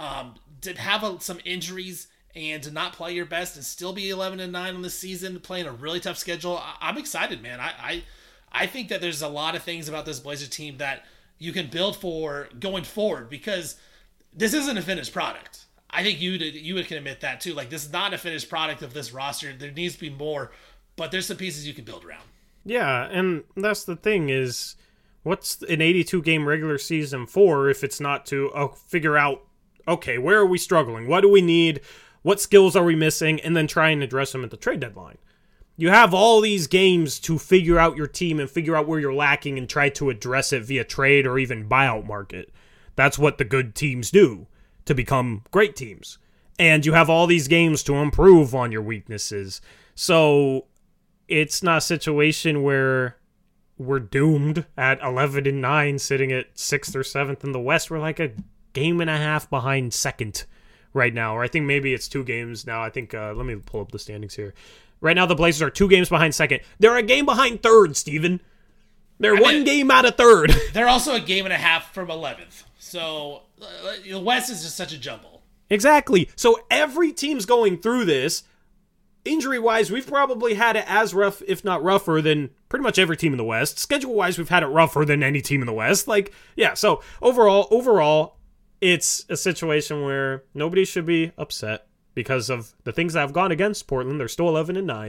to have some injuries and to not play your best and still be 11-9 on this season, playing a really tough schedule, I'm excited, man. I think that there's a lot of things about this Blazers team that you can build for going forward because this isn't a finished product. I think you can admit that too. Like, this is not a finished product of this roster. There needs to be more, but there's some pieces you can build around. Yeah, and that's the thing is, what's an 82-game regular season for if it's not to figure out, okay, where are we struggling? What do we need? What skills are we missing? And then try and address them at the trade deadline. You have all these games to figure out your team and figure out where you're lacking and try to address it via trade or even buyout market. That's what the good teams do to become great teams. And you have all these games to improve on your weaknesses. So it's not a situation where we're doomed at 11-9 sitting at 6th or 7th in the West. We're like a game and a half behind second right now. Or I think maybe it's 2 games now. I think, let me pull up the standings here. Right now, the Blazers are 2 games behind second. They're a game behind third, Steven. They're one game out of third. They're also a game and a half from 11th. So the West is just such a jumble. Exactly. So every team's going through this. Injury-wise, we've probably had it as rough, if not rougher, than pretty much every team in the West. Schedule-wise, we've had it rougher than any team in the West. Like, yeah, so overall, it's a situation where nobody should be upset because of the things that have gone against Portland. They're still 11-9.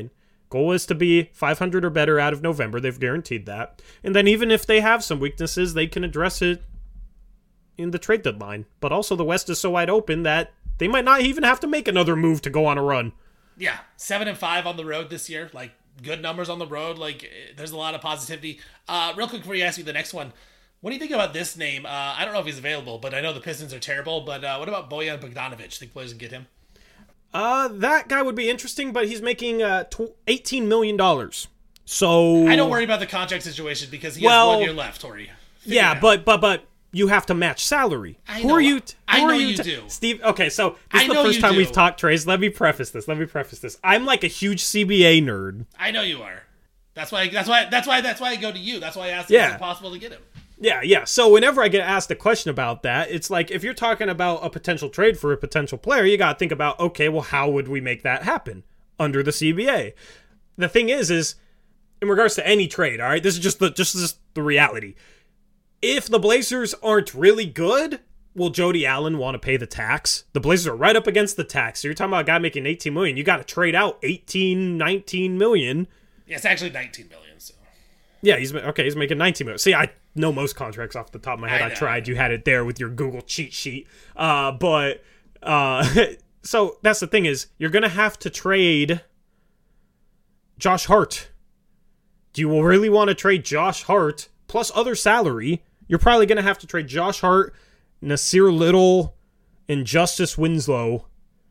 Goal is to be 500 or better out of November. They've guaranteed that. And then even if they have some weaknesses, they can address it in the trade deadline. But also the West is so wide open that they might not even have to make another move to go on a run. Yeah, 7-5 on the road this year. Like, good numbers on the road. Like, there's a lot of positivity. Real quick before you ask me the next one, what do you think about this name? I don't know if he's available, but I know the Pistons are terrible. But what about Bojan Bogdanovic? Think players can get him? That guy would be interesting, but he's making $18 million. So I don't worry about the contract situation because he has 1 year left, Tori. Yeah, but you have to match salary. I Who know. are you? I know you do. Steve, okay, so this is the know first you time do. we've talked trades. Let me preface this. I'm like a huge CBA nerd. I know you are. That's why I go to you. That's why I asked Yeah. if it's possible to get him. Yeah. So whenever I get asked a question about that, it's like if you're talking about a potential trade for a potential player, you got to think about, okay, well, how would we make that happen under the CBA? The thing is in regards to any trade, all right, this is just the reality. If the Blazers aren't really good, will Jody Allen want to pay the tax? The Blazers are right up against the tax. So you're talking about a guy making $18 million. You got to trade out $18, $19 million. Yeah, it's actually $19 million. So yeah, he's making $19 million. See, I know most contracts off the top of my head. I know. tried. You had it there with your Google cheat sheet. But so that's the thing is you're gonna have to trade Josh Hart. Do you really want to trade Josh Hart plus other salary? You're probably gonna have to trade Josh Hart, Nasir Little, and Justice Winslow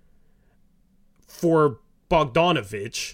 for Bogdanovic.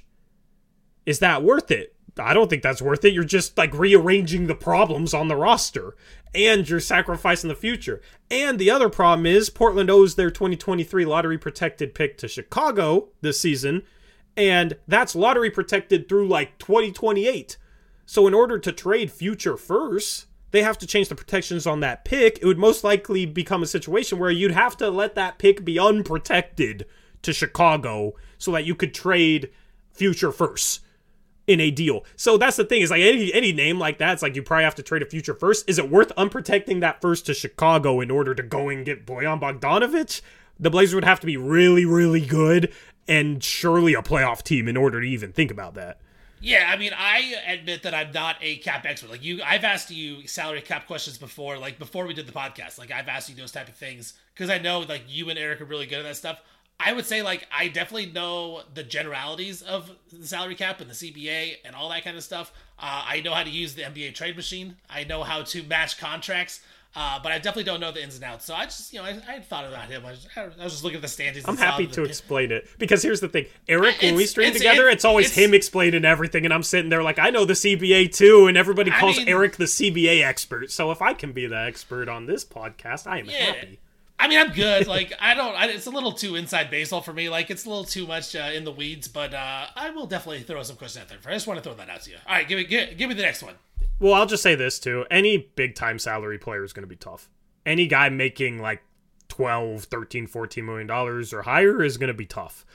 Is that worth it? I don't think that's worth it. You're just like rearranging the problems on the roster and you're sacrificing the future. And the other problem is Portland owes their 2023 lottery protected pick to Chicago this season. And that's lottery protected through like 2028. So in order to trade future firsts, they have to change the protections on that pick. It would most likely become a situation where you'd have to let that pick be unprotected to Chicago so that you could trade future firsts in a deal. So that's the thing is like any name like that, it's like you probably have to trade a future first. Is it worth unprotecting that first to Chicago in order to go and get Bojan Bogdanovic? The Blazers would have to be really, really good and surely a playoff team in order to even think about that. yeah, I mean, I admit that I'm not a cap expert. Like I've asked you salary cap questions before. Like before we did the podcast, like I've asked you those type of things because I know like you and Eric are really good at that stuff. I would say, like, I definitely know the generalities of the salary cap and the CBA and all that kind of stuff. I know how to use the NBA trade machine. I know how to match contracts, but I definitely don't know the ins and outs. So I just, I had thought about him. I was just looking at the standings. I'm happy to explain it because here's the thing. Eric, when we stream together, it's always it's him explaining everything, and I'm sitting there like, I know the CBA too, and everybody calls Eric the CBA expert. So if I can be the expert on this podcast, I am happy. I mean, I'm good. Like, it's a little too inside baseball for me. Like, it's a little too much in the weeds, but I will definitely throw some questions out there. I just want to throw that out to you. All right, give me the next one. Well, I'll just say this, too. Any big-time salary player is going to be tough. Any guy making, like, $12, $13, $14 million or higher is going to be tough.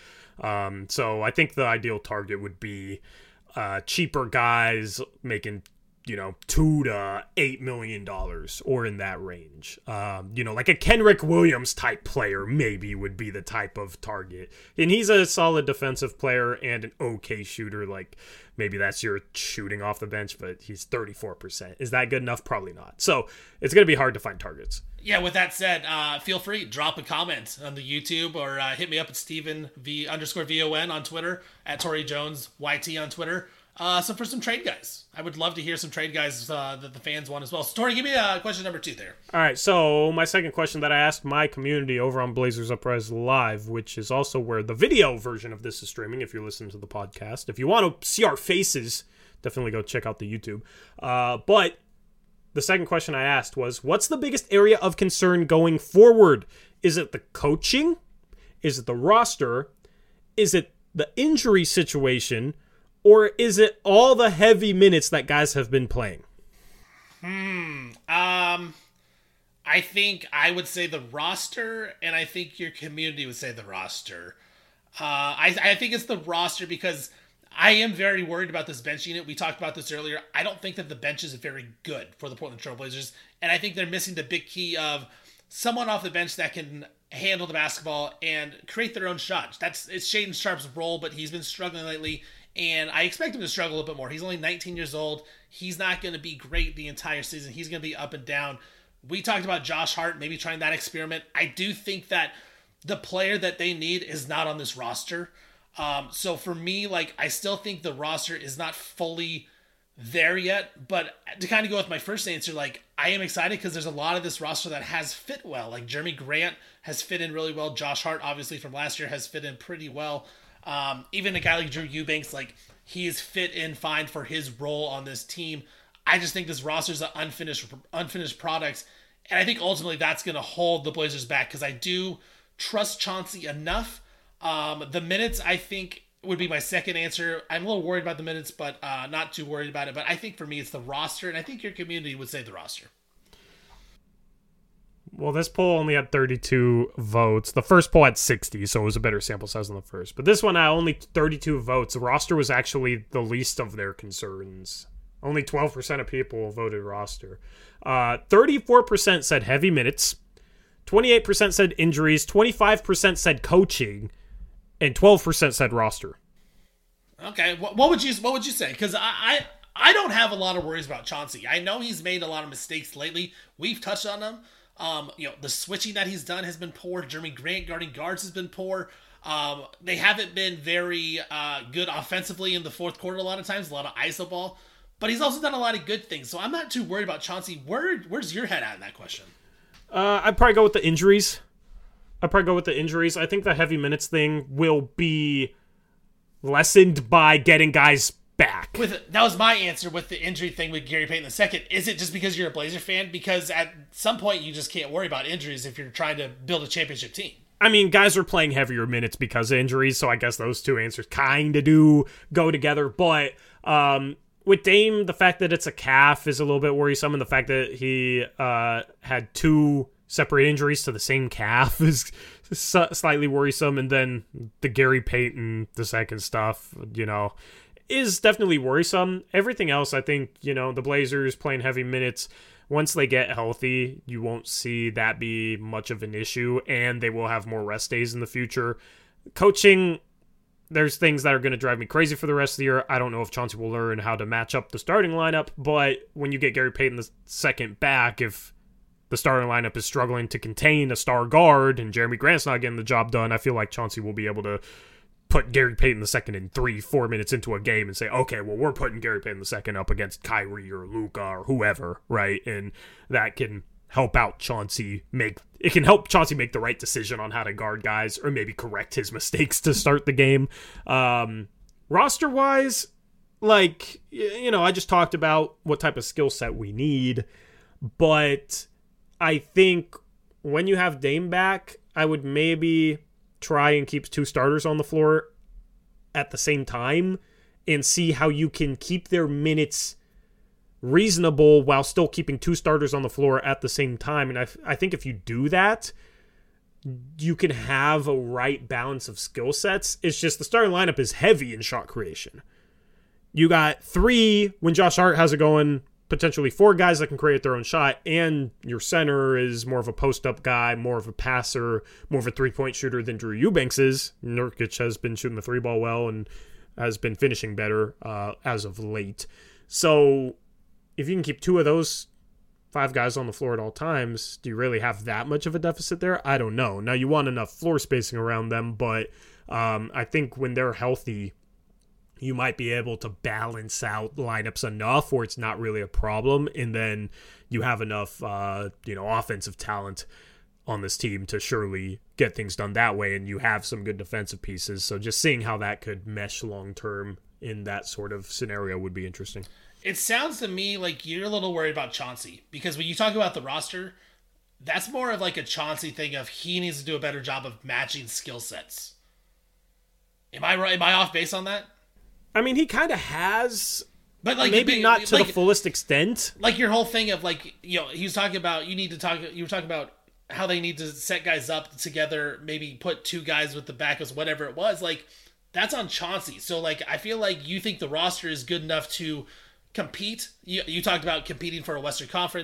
So I think the ideal target would be cheaper guys making $2 to $8 million or in that range. Like a Kenrick Williams type player maybe would be the type of target. And he's a solid defensive player and an okay shooter. Like maybe that's your shooting off the bench, but he's 34%. Is that good enough? Probably not. So it's going to be hard to find targets. Yeah, with that said, feel free, drop a comment on the YouTube or hit me up at Steven_VON on Twitter, at Torrey Jones YT on Twitter. For some trade guys. I would love to hear some trade guys that the fans want as well. So, Tori, give me question number 2 there. All right, so my second question that I asked my community over on Blazers Uprise Live, which is also where the video version of this is streaming if you're listening to the podcast. If you want to see our faces, definitely go check out the YouTube. But the second question I asked was, what's the biggest area of concern going forward? Is it the coaching? Is it the roster? Is it the injury situation? Or is it all the heavy minutes that guys have been playing? I think I would say the roster, and I think your community would say the roster. I think it's the roster because I am very worried about this bench unit. We talked about this earlier. I don't think that the bench is very good for the Portland Trail Blazers, and I think they're missing the big key of someone off the bench that can handle the basketball and create their own shot. It's Shaedon Sharpe's role, but he's been struggling lately, and I expect him to struggle a little bit more. He's only 19 years old. He's not going to be great the entire season. He's going to be up and down. We talked about Josh Hart, maybe trying that experiment. I do think that the player that they need is not on this roster. So for me, like, I still think the roster is not fully there yet, but to kind of go with my first answer, like, I am excited because there's a lot of this roster that has fit well. Like, Jeremy Grant has fit in really well. Josh Hart, obviously from last year, has fit in pretty well. Even a guy like Drew Eubanks, like, he is fit in fine for his role on this team. I just think this roster is an unfinished product, and I think ultimately that's going to hold the Blazers back because I do trust Chauncey enough. The minutes, I think, would be my second answer. I'm a little worried about the minutes, but not too worried about it. But I think for me, it's the roster, and I think your community would say the roster. Well, this poll only had 32 votes. The first poll had 60, so it was a better sample size than the first. But this one had only 32 votes. The roster was actually the least of their concerns. Only 12% of people voted roster. 34% said heavy minutes. 28% said injuries. 25% said coaching. And 12% said roster. Okay, what would you say? Because I don't have a lot of worries about Chauncey. I know he's made a lot of mistakes lately. We've touched on them. The switching that he's done has been poor. Jeremy Grant guarding guards has been poor. They haven't been very good offensively in the fourth quarter a lot of times. A lot of iso ball. But he's also done a lot of good things. So I'm not too worried about Chauncey. Where's your head at in that question? I'd probably go with the injuries. I think the heavy minutes thing will be lessened by getting guys back. That was my answer with the injury thing with Gary Payton II. Is it just because you're a Blazer fan? Because at some point you just can't worry about injuries if you're trying to build a championship team. I mean, guys are playing heavier minutes because of injuries, so I guess those two answers kind of do go together. But with Dame, the fact that it's a calf is a little bit worrisome, and the fact that he had two separate injuries to the same calf is slightly worrisome. And then the Gary Payton II stuff, is definitely worrisome. Everything else, I think, the Blazers playing heavy minutes, once they get healthy, you won't see that be much of an issue, and they will have more rest days in the future. Coaching, there's things that are going to drive me crazy for the rest of the year. I don't know if Chauncey will learn how to match up the starting lineup, but when you get Gary Payton II back, if the starting lineup is struggling to contain a star guard and Jeremy Grant's not getting the job done, I feel like Chauncey will be able to put Gary Payton II in 3-4 minutes into a game and say, okay, well, we're putting Gary Payton II up against Kyrie or Luka or whoever, right? And that can help out Chauncey make the right decision on how to guard guys or maybe correct his mistakes to start the game. Roster-wise, I just talked about what type of skill set we need, but I think when you have Dame back, I would maybe try and keep two starters on the floor at the same time and see how you can keep their minutes reasonable while still keeping two starters on the floor at the same time. And I think if you do that, you can have a right balance of skill sets. It's just the starting lineup is heavy in shot creation. You got three, when Josh Hart has it going, potentially four guys that can create their own shot, and your center is more of a post-up guy, more of a passer, more of a three-point shooter than Drew Eubanks is. Nurkic has been shooting the three ball well and has been finishing better as of late. So if you can keep two of those five guys on the floor at all times, do you really have that much of a deficit there? I don't know. Now, you want enough floor spacing around them, but I think when they're healthy, you might be able to balance out lineups enough where it's not really a problem, and then you have enough, offensive talent on this team to surely get things done that way, and you have some good defensive pieces. So just seeing how that could mesh long-term in that sort of scenario would be interesting. It sounds to me like you're a little worried about Chauncey, because when you talk about the roster, that's more of like a Chauncey thing of he needs to do a better job of matching skill sets. Am I right? Am I off base on that? I mean, he kind of has, but maybe not to the fullest extent. Like your whole thing of he was talking about you were talking about how they need to set guys up together, maybe put two guys with the backups, whatever it was. Like, that's on Chauncey. So I feel like you think the roster is good enough to compete. You talked about competing for a Western Conference.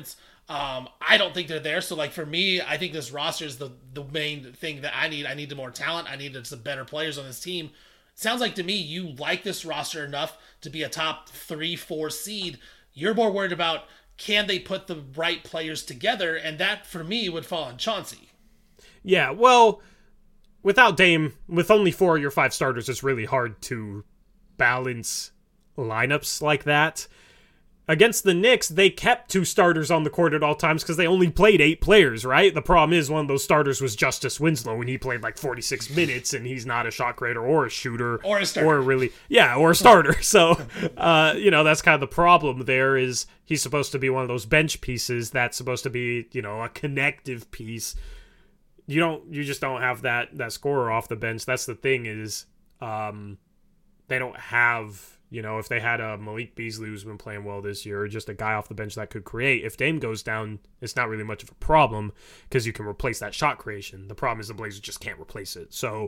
I don't think they're there. So, like, for me, I think this roster is the main thing that I need. I need more talent. I need some better players on this team. Sounds like to me you like this roster enough to be a top 3-4 seed. You're more worried about, can they put the right players together? And that, for me, would fall on Chauncey. Yeah, well, without Dame, with only 4 of your 5 starters, it's really hard to balance lineups like that. Against the Knicks, they kept 2 starters on the court at all times because they only played 8 players, right? The problem is one of those starters was Justice Winslow, and he played like 46 minutes, and he's not a shot creator or a shooter. Or a starter. Or a starter. So, that's kind of the problem there is he's supposed to be one of those bench pieces that's supposed to be, a connective piece. You just don't have that scorer off the bench. That's the thing is they don't have... if they had a Malik Beasley who's been playing well this year, or just a guy off the bench that could create, if Dame goes down, it's not really much of a problem because you can replace that shot creation. The problem is the Blazers just can't replace it. So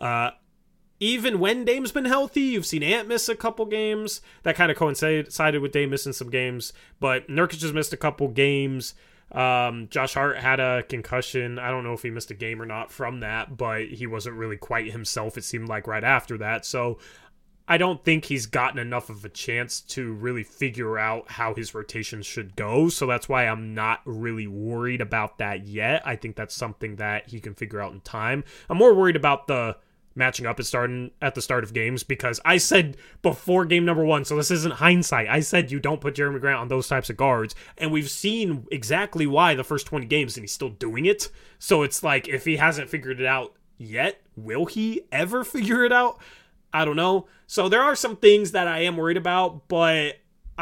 even when Dame's been healthy, you've seen Ant miss a couple games. That kind of coincided with Dame missing some games. But Nurkic has missed a couple games. Josh Hart had a concussion. I don't know if he missed a game or not from that, but he wasn't really quite himself, it seemed like, right after that. So I don't think he's gotten enough of a chance to really figure out how his rotations should go. So that's why I'm not really worried about that yet. I think that's something that he can figure out in time. I'm more worried about the matching up at the start of games because I said before game number 1, so this isn't hindsight, I said you don't put Jeremy Grant on those types of guards, and we've seen exactly why the first 20 games and he's still doing it. So it's like, if he hasn't figured it out yet, will he ever figure it out? I don't know. So there are some things that I am worried about, but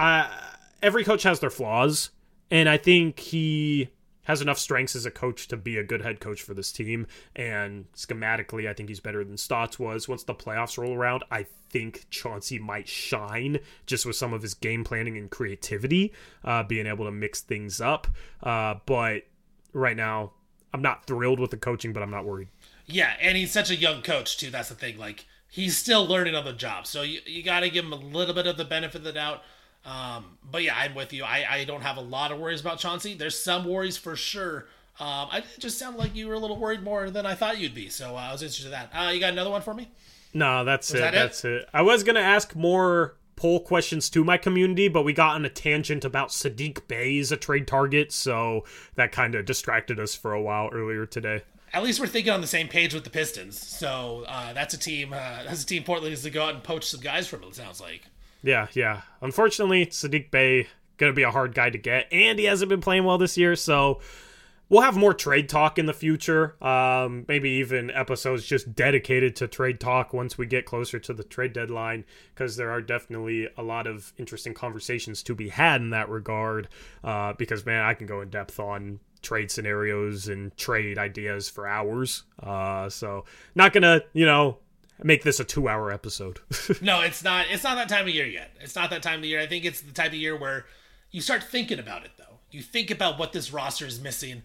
every coach has their flaws, and I think he has enough strengths as a coach to be a good head coach for this team, and schematically, I think he's better than Stotts was. Once the playoffs roll around, I think Chauncey might shine just with some of his game planning and creativity, being able to mix things up. But right now, I'm not thrilled with the coaching, but I'm not worried. Yeah, and he's such a young coach, too. That's the thing. Like, he's still learning on the job, so you got to give him a little bit of the benefit of the doubt. But yeah, I'm with you. I don't have a lot of worries about Chauncey. There's some worries for sure. I just sound like you were a little worried more than I thought you'd be, so I was interested in that. You got another one for me? No, that's it. I was going to ask more poll questions to my community, but we got on a tangent about Saddiq Bey as a trade target, so that kind of distracted us for a while earlier today. At least we're thinking on the same page with the Pistons. So that's a team Portland needs to go out and poach some guys from, it sounds like. Yeah. Unfortunately, Saddiq Bey going to be a hard guy to get, and he hasn't been playing well this year, so we'll have more trade talk in the future. Maybe even episodes just dedicated to trade talk once we get closer to the trade deadline, because there are definitely a lot of interesting conversations to be had in that regard, because, man, I can go in depth on trade scenarios and trade ideas for hours. So not gonna, make this a 2-hour episode. No, it's not that time of year yet. It's not that time of year. I think it's the type of year where you start thinking about it, though. You think about what this roster is missing,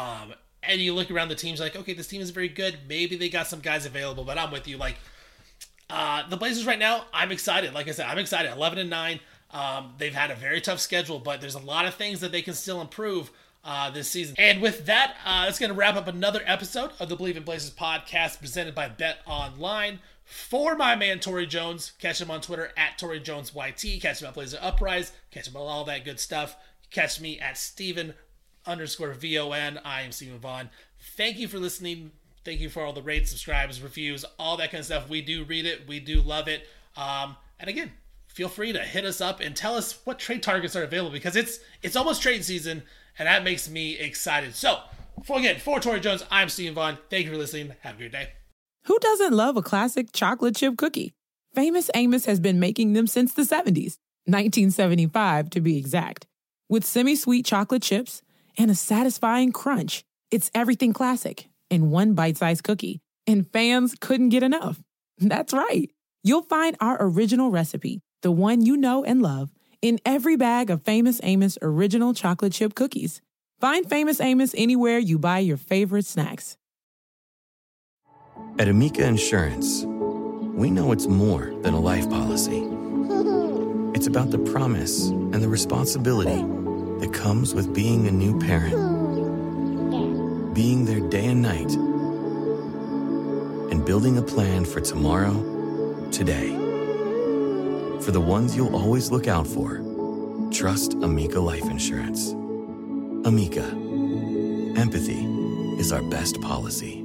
and you look around the teams like, okay, this team is very good. Maybe they got some guys available, but I'm with you. Like, the Blazers right now, I'm excited. Like I said, I'm excited. 11-9. They've had a very tough schedule, but there's a lot of things that they can still improve this season. And with that, it's going to wrap up another episode of the Believe in Blazers podcast presented by Bet Online. For my man, Torrey Jones, catch him on Twitter at TorreyJonesYT. Catch him at Blazer Uprise. Catch him on all that good stuff. Catch me at Steven_VON. I am Steven Vaughn. Thank you for listening. Thank you for all the rates, subscribes, reviews, all that kind of stuff. We do read it. We do love it. And again, feel free to hit us up and tell us what trade targets are available, because it's almost trade season, and that makes me excited. So, for Torrey Jones, I'm Steven Vaughn. Thank you for listening. Have a great day. Who doesn't love a classic chocolate chip cookie? Famous Amos has been making them since the 70s, 1975 to be exact. With semi-sweet chocolate chips and a satisfying crunch, it's everything classic in one bite-sized cookie. And fans couldn't get enough. That's right. You'll find our original recipe, the one you know and love, in every bag of Famous Amos original chocolate chip cookies. Find Famous Amos anywhere you buy your favorite snacks. At Amica Insurance, we know it's more than a life policy. It's about the promise and the responsibility that comes with being a new parent. Being there day and night. And building a plan for tomorrow, today. For the ones you'll always look out for, trust Amica Life Insurance. Amica. Empathy is our best policy.